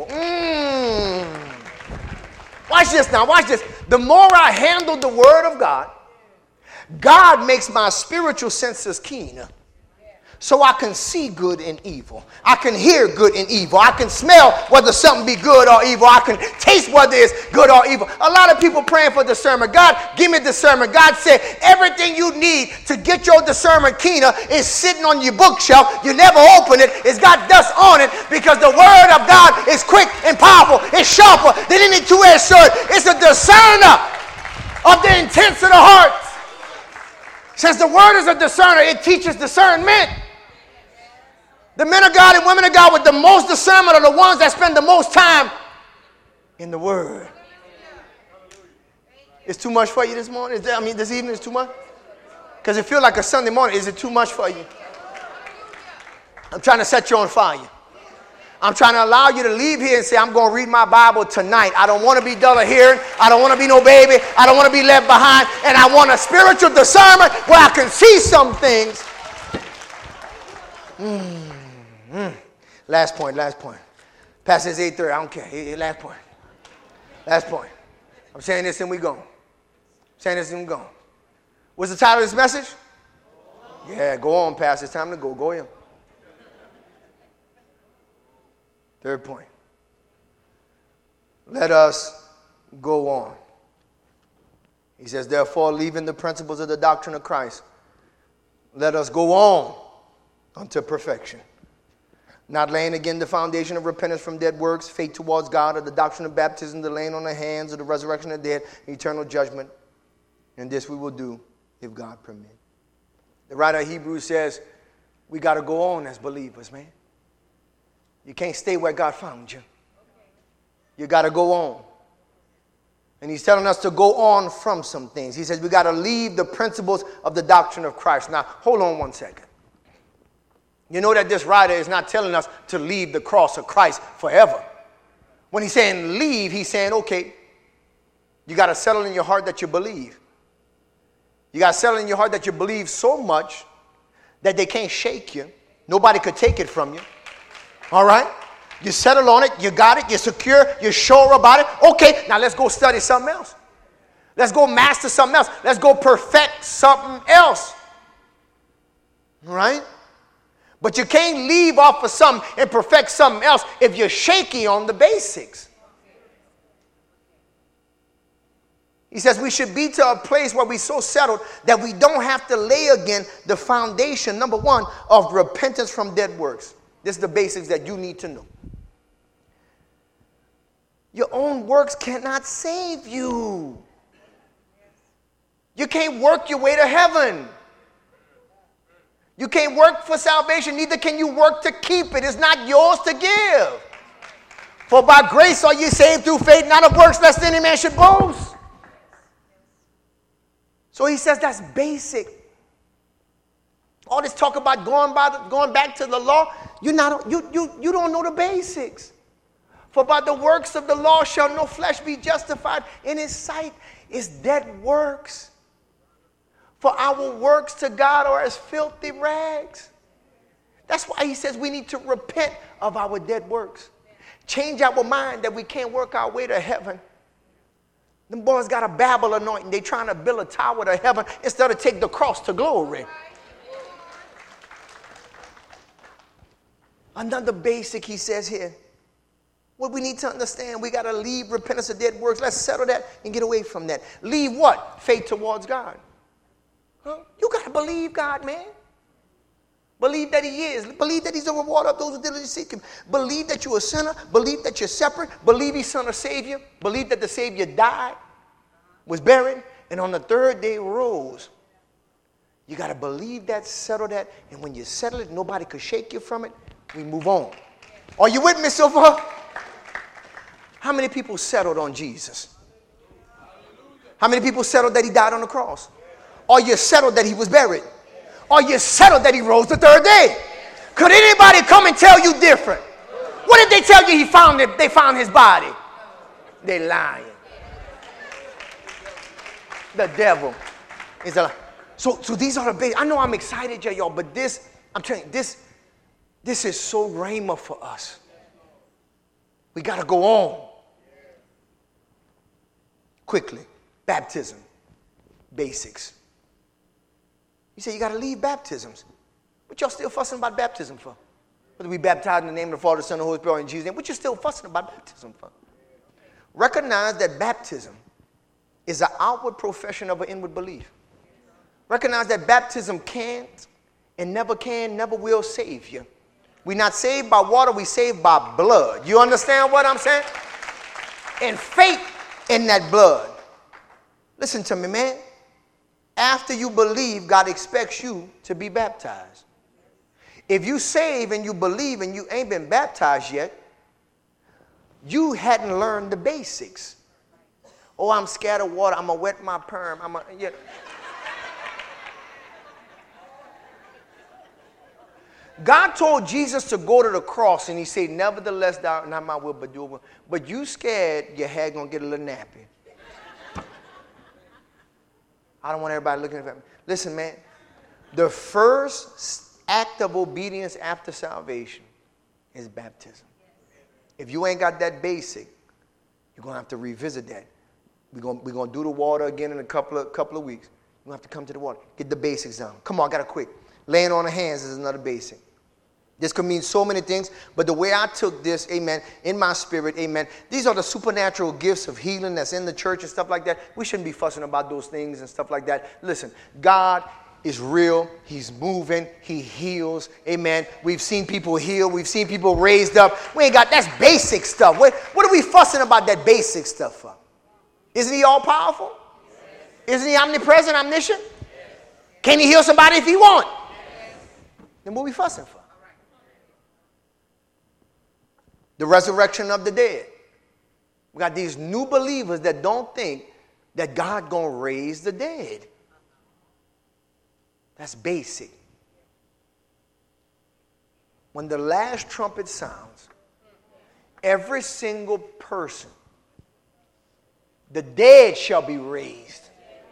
Watch this now, watch this. The more I handle the word of God, God makes my spiritual senses keener. So I can see good and evil. I can hear good and evil. I can smell whether something be good or evil. I can taste whether it's good or evil. A lot of people praying for discernment. God, give me discernment. God said everything you need to get your discernment keener is sitting on your bookshelf. You never open it. It's got dust on it because the word of God is quick and powerful. It's sharper than any two-edged sword. It's a discerner of the intents of the heart. Since the word is a discerner, it teaches discernment. The men of God and women of God with the most discernment are the ones that spend the most time in the Word. It's too much for you this morning? This evening is too much? Because it feels like a Sunday morning. Is it too much for you? I'm trying to set you on fire. I'm trying to allow you to leave here and say, I'm going to read my Bible tonight. I don't want to be dull of hearing. I don't want to be no baby. I don't want to be left behind. And I want a spiritual discernment where I can see some things. Last point. Pastor is 8:30. I don't care. Last point. I'm saying this and we go. What's the title of this message? Yeah, go on, Pastor. It's time to go. Go in. Third point. Let us go on. He says, therefore, leaving the principles of the doctrine of Christ, let us go on unto perfection. Not laying again the foundation of repentance from dead works, faith towards God, or the doctrine of baptism, the laying on the hands, of the resurrection of the dead, eternal judgment. And this we will do if God permit. The writer of Hebrews says, we got to go on as believers, man. You can't stay where God found you. You got to go on. And he's telling us to go on from some things. He says we got to leave the principles of the doctrine of Christ. Now, hold on one second. You know that this writer is not telling us to leave the cross of Christ forever. When he's saying leave, he's saying, okay, you got to settle in your heart that you believe. You got to settle in your heart that you believe so much that they can't shake you. Nobody could take it from you. All right? You settle on it. You got it. You're secure. You're sure about it. Okay, now let's go study something else. Let's go master something else. Let's go perfect something else. All right? But you can't leave off of something and perfect something else if you're shaky on the basics. He says we should be to a place where we're so settled that we don't have to lay again the foundation, number one, of repentance from dead works. This is the basics that you need to know. Your own works cannot save you. You can't work your way to heaven. You can't work for salvation, neither can you work to keep it. It's not yours to give. For by grace are ye saved through faith, not of works, lest any man should boast. So he says that's basic. All this talk about going back to the law, you don't know the basics. For by the works of the law shall no flesh be justified in his sight. It's dead works. For our works to God are as filthy rags. That's why he says we need to repent of our dead works. Change our mind that we can't work our way to heaven. Them boys got a Babel anointing. They trying to build a tower to heaven instead of take the cross to glory. Another basic he says here. What we need to understand, we got to leave repentance of dead works. Let's settle that and get away from that. Leave what? Faith towards God. Huh? You got to believe God, man. Believe that he is. Believe that he's the rewarder of those who diligently seek him. Believe that you're a sinner. Believe that you're separate. Believe he's son of Savior. Believe that the Savior died, was buried, and on the third day rose. You got to believe that, settle that, and when you settle it, nobody could shake you from it. We move on. Are you with me so far? How many people settled on Jesus? How many people settled that he died on the cross? Are you settled that he was buried? Are you settled that he rose the third day? Could anybody come and tell you different? What if they tell you they found his body? They lying. The devil is a lie. So these are the basics. I know I'm excited, y'all, but this, I'm telling you, this is so rhema for us. We got to go on. Quickly, baptism, basics. You say you got to leave baptisms. What y'all still fussing about baptism for? Whether we baptize in the name of the Father, the Son, and the Holy Spirit, in Jesus' name, what you still fussing about baptism for? Recognize that baptism is an outward profession of an inward belief. Recognize that baptism can't and never will save you. We're not saved by water, we're saved by blood. You understand what I'm saying? And faith in that blood. Listen to me, man. After you believe, God expects you to be baptized. If you save and you believe and you ain't been baptized yet, you hadn't learned the basics. Oh, I'm scared of water. I'm going to wet my perm. God told Jesus to go to the cross, and he said, nevertheless, thou, not my will, but your will. But you scared your hair going to get a little nappy. I don't want everybody looking at me. Listen, man, the first act of obedience after salvation is baptism. If you ain't got that basic, you're going to have to revisit that. We're going to do the water again in a couple of weeks. You're going to have to come to the water. Get the basics down. Come on, I got to quick. Laying on the hands is another basic. This could mean so many things, but the way I took this, amen, in my spirit, amen, these are the supernatural gifts of healing that's in the church and stuff like that. We shouldn't be fussing about those things and stuff like that. Listen, God is real. He's moving. He heals. Amen. We've seen people heal. We've seen people raised up. That's basic stuff. What are we fussing about that basic stuff for? Isn't he all powerful? Yes. Isn't he omnipresent, omniscient? Yes. Can he heal somebody if he wants? Yes. Then what are we fussing for? The resurrection of the dead. We got these new believers that don't think that God gonna raise the dead. That's basic. When the last trumpet sounds, every single person, the dead shall be raised.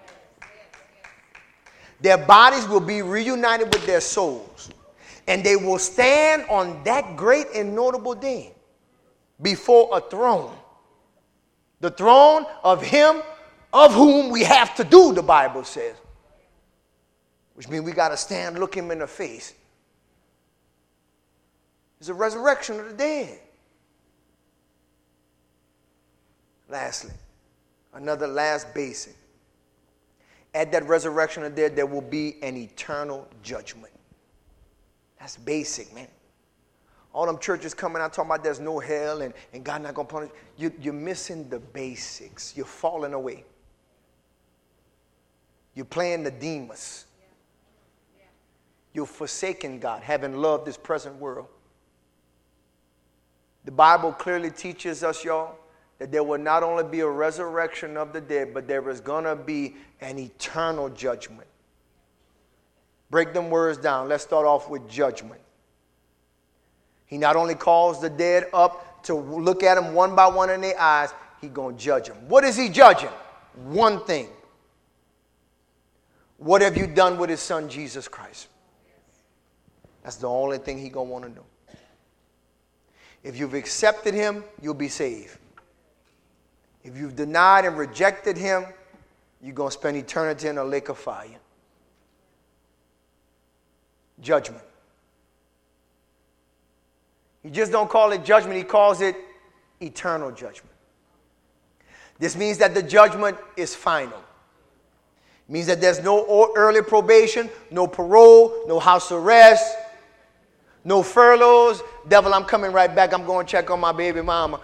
Their bodies will be reunited with their souls, and they will stand on that great and notable day before a throne. The throne of him of whom we have to do, the Bible says. Which means we got to stand, look him in the face. It's a resurrection of the dead. Lastly, another last basic. At that resurrection of the dead, there will be an eternal judgment. That's basic, man. All them churches coming out talking about there's no hell and God not going to punish. You're missing the basics. You're falling away. You're playing the Demas. You're forsaking God, having loved this present world. The Bible clearly teaches us, y'all, that there will not only be a resurrection of the dead, but there is going to be an eternal judgment. Break them words down. Let's start off with judgment. He not only calls the dead up to look at them one by one in their eyes, he's going to judge them. What is he judging? One thing. What have you done with his son, Jesus Christ? That's the only thing he's going to want to know. If you've accepted him, you'll be saved. If you've denied and rejected him, you're going to spend eternity in a lake of fire. Judgment. He just don't call it judgment. He calls it eternal judgment. This means that the judgment is final. It means that there's no early probation, no parole, no house arrest, no furloughs. Devil, I'm coming right back. I'm going to check on my baby mama.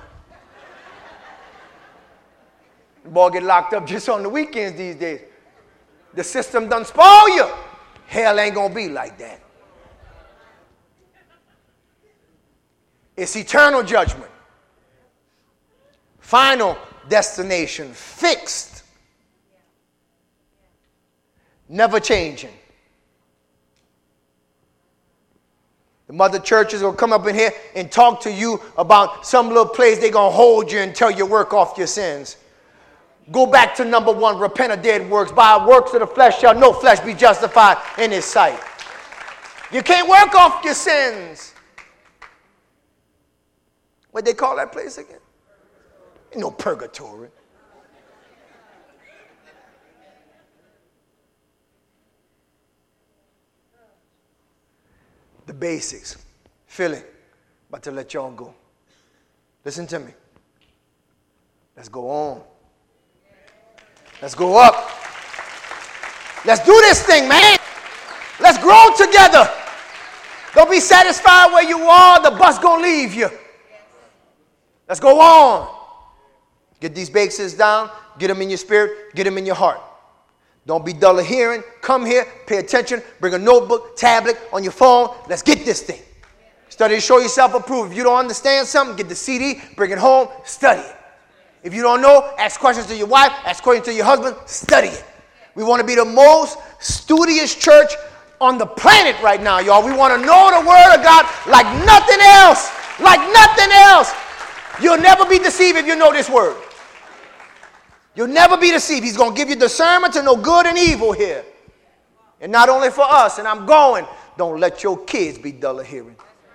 The boy get locked up just on the weekends these days. The system done spoil you. Hell ain't going to be like that. It's eternal judgment. Final destination. Fixed. Never changing. The mother churches will come up in here and talk to you about some little place they're going to hold you until you work off your sins. Go back to number one, repent of dead works. By works of the flesh shall no flesh be justified in his sight. You can't work off your sins. What they call that place again? Ain't no purgatory. The basics. Feel it. About to let y'all go. Listen to me. Let's go on. Let's go up. Let's do this thing, man. Let's grow together. Don't be satisfied where you are. The bus gonna leave you. Let's go on. Get these basics down. Get them in your spirit. Get them in your heart. Don't be dull of hearing. Come here. Pay attention. Bring a notebook, tablet, on your phone. Let's get this thing. Study to show yourself approved. If you don't understand something, get the CD. Bring it home. Study it. If you don't know, ask questions to your wife. Ask questions to your husband. Study it. We want to be the most studious church on the planet right now, y'all. We want to know the Word of God like nothing else. Like nothing else. You'll never be deceived if you know this Word. You'll never be deceived. He's going to give you discernment to know good and evil here. And not only for us, and I'm going, don't let your kids be dull of hearing.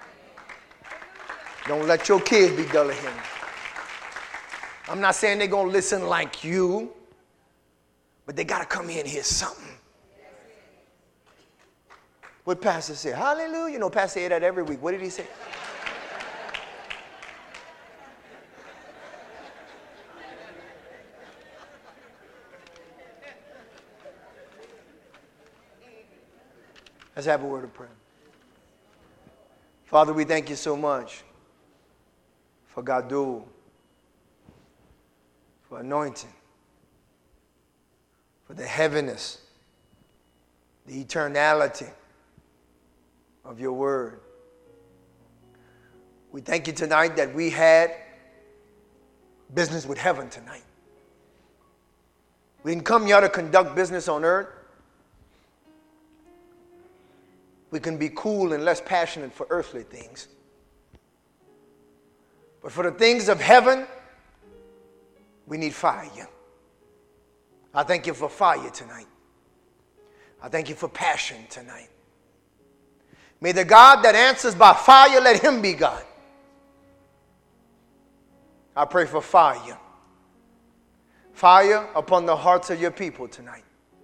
Don't let your kids be dull of hearing. I'm not saying they're going to listen like you, but they got to come here and hear something. What Pastor said? Hallelujah. You know, Pastor said that every week. What did he say? Let's have a word of prayer. Father, we thank you so much for Gadul, for anointing, for the heaviness, the eternality of your word. We thank you tonight that we had business with heaven tonight. We didn't come here to conduct business on earth. We can be cool and less passionate for earthly things. But for the things of heaven, we need fire. I thank you for fire tonight. I thank you for passion tonight. May the God that answers by fire, let him be God. I pray for fire. Fire upon the hearts of your people tonight.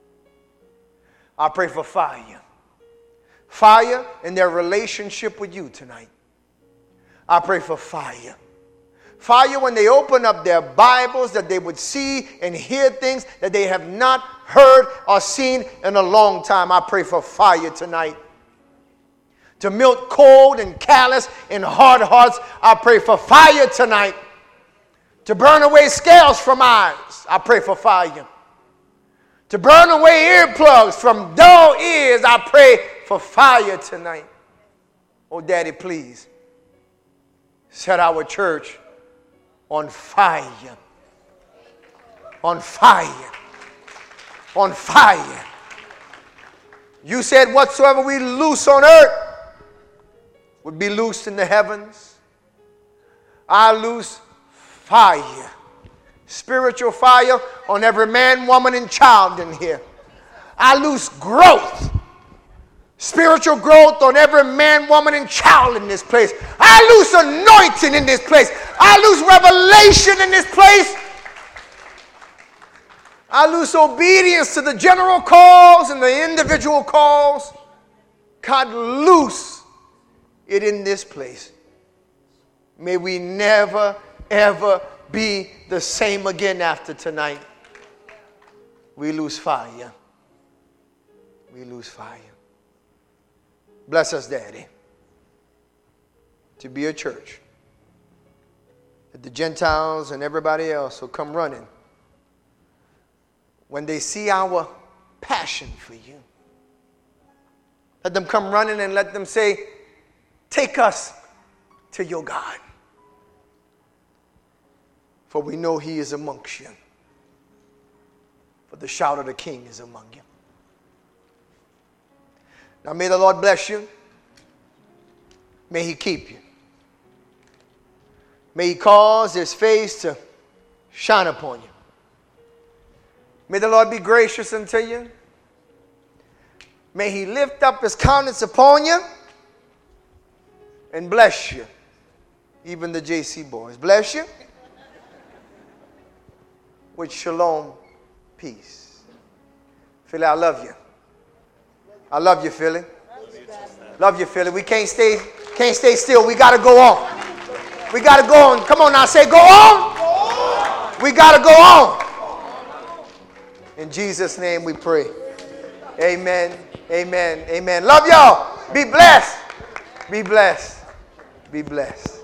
I pray for fire. Fire in their relationship with you tonight. I pray for fire. Fire when they open up their Bibles, that they would see and hear things that they have not heard or seen in a long time. I pray for fire tonight. To melt cold and callous and hard hearts, I pray for fire tonight. To burn away scales from eyes, I pray for fire. To burn away earplugs from dull ears, I pray for fire tonight. Oh, Daddy, please set our church on fire. On fire. On fire. You said whatsoever we loose on earth would be loosed in the heavens. I loose fire. Spiritual fire on every man, woman, and child in here. I loose growth. Spiritual growth on every man, woman, and child in this place. I loose anointing in this place. I loose revelation in this place. I loose obedience to the general calls and the individual calls. God, loose it in this place. May we never, ever be the same again after tonight. We lose fire. We lose fire. Bless us, Daddy, to be a church that the Gentiles and everybody else will come running when they see our passion for you. Let them come running and let them say, take us to your God. For we know he is amongst you. For the shout of the King is among you. Now may the Lord bless you. May he keep you. May he cause his face to shine upon you. May the Lord be gracious unto you. May he lift up his countenance upon you and bless you. Even the JC boys. Bless you with shalom, peace. Philly, I love you. I love you, Philly. Love you, Philly. We can't stay still. We got to go on. We got to go on. Come on now, say go on. We got to go on. In Jesus' name we pray. Amen. Amen. Amen. Love y'all. Be blessed. Be blessed. Be blessed.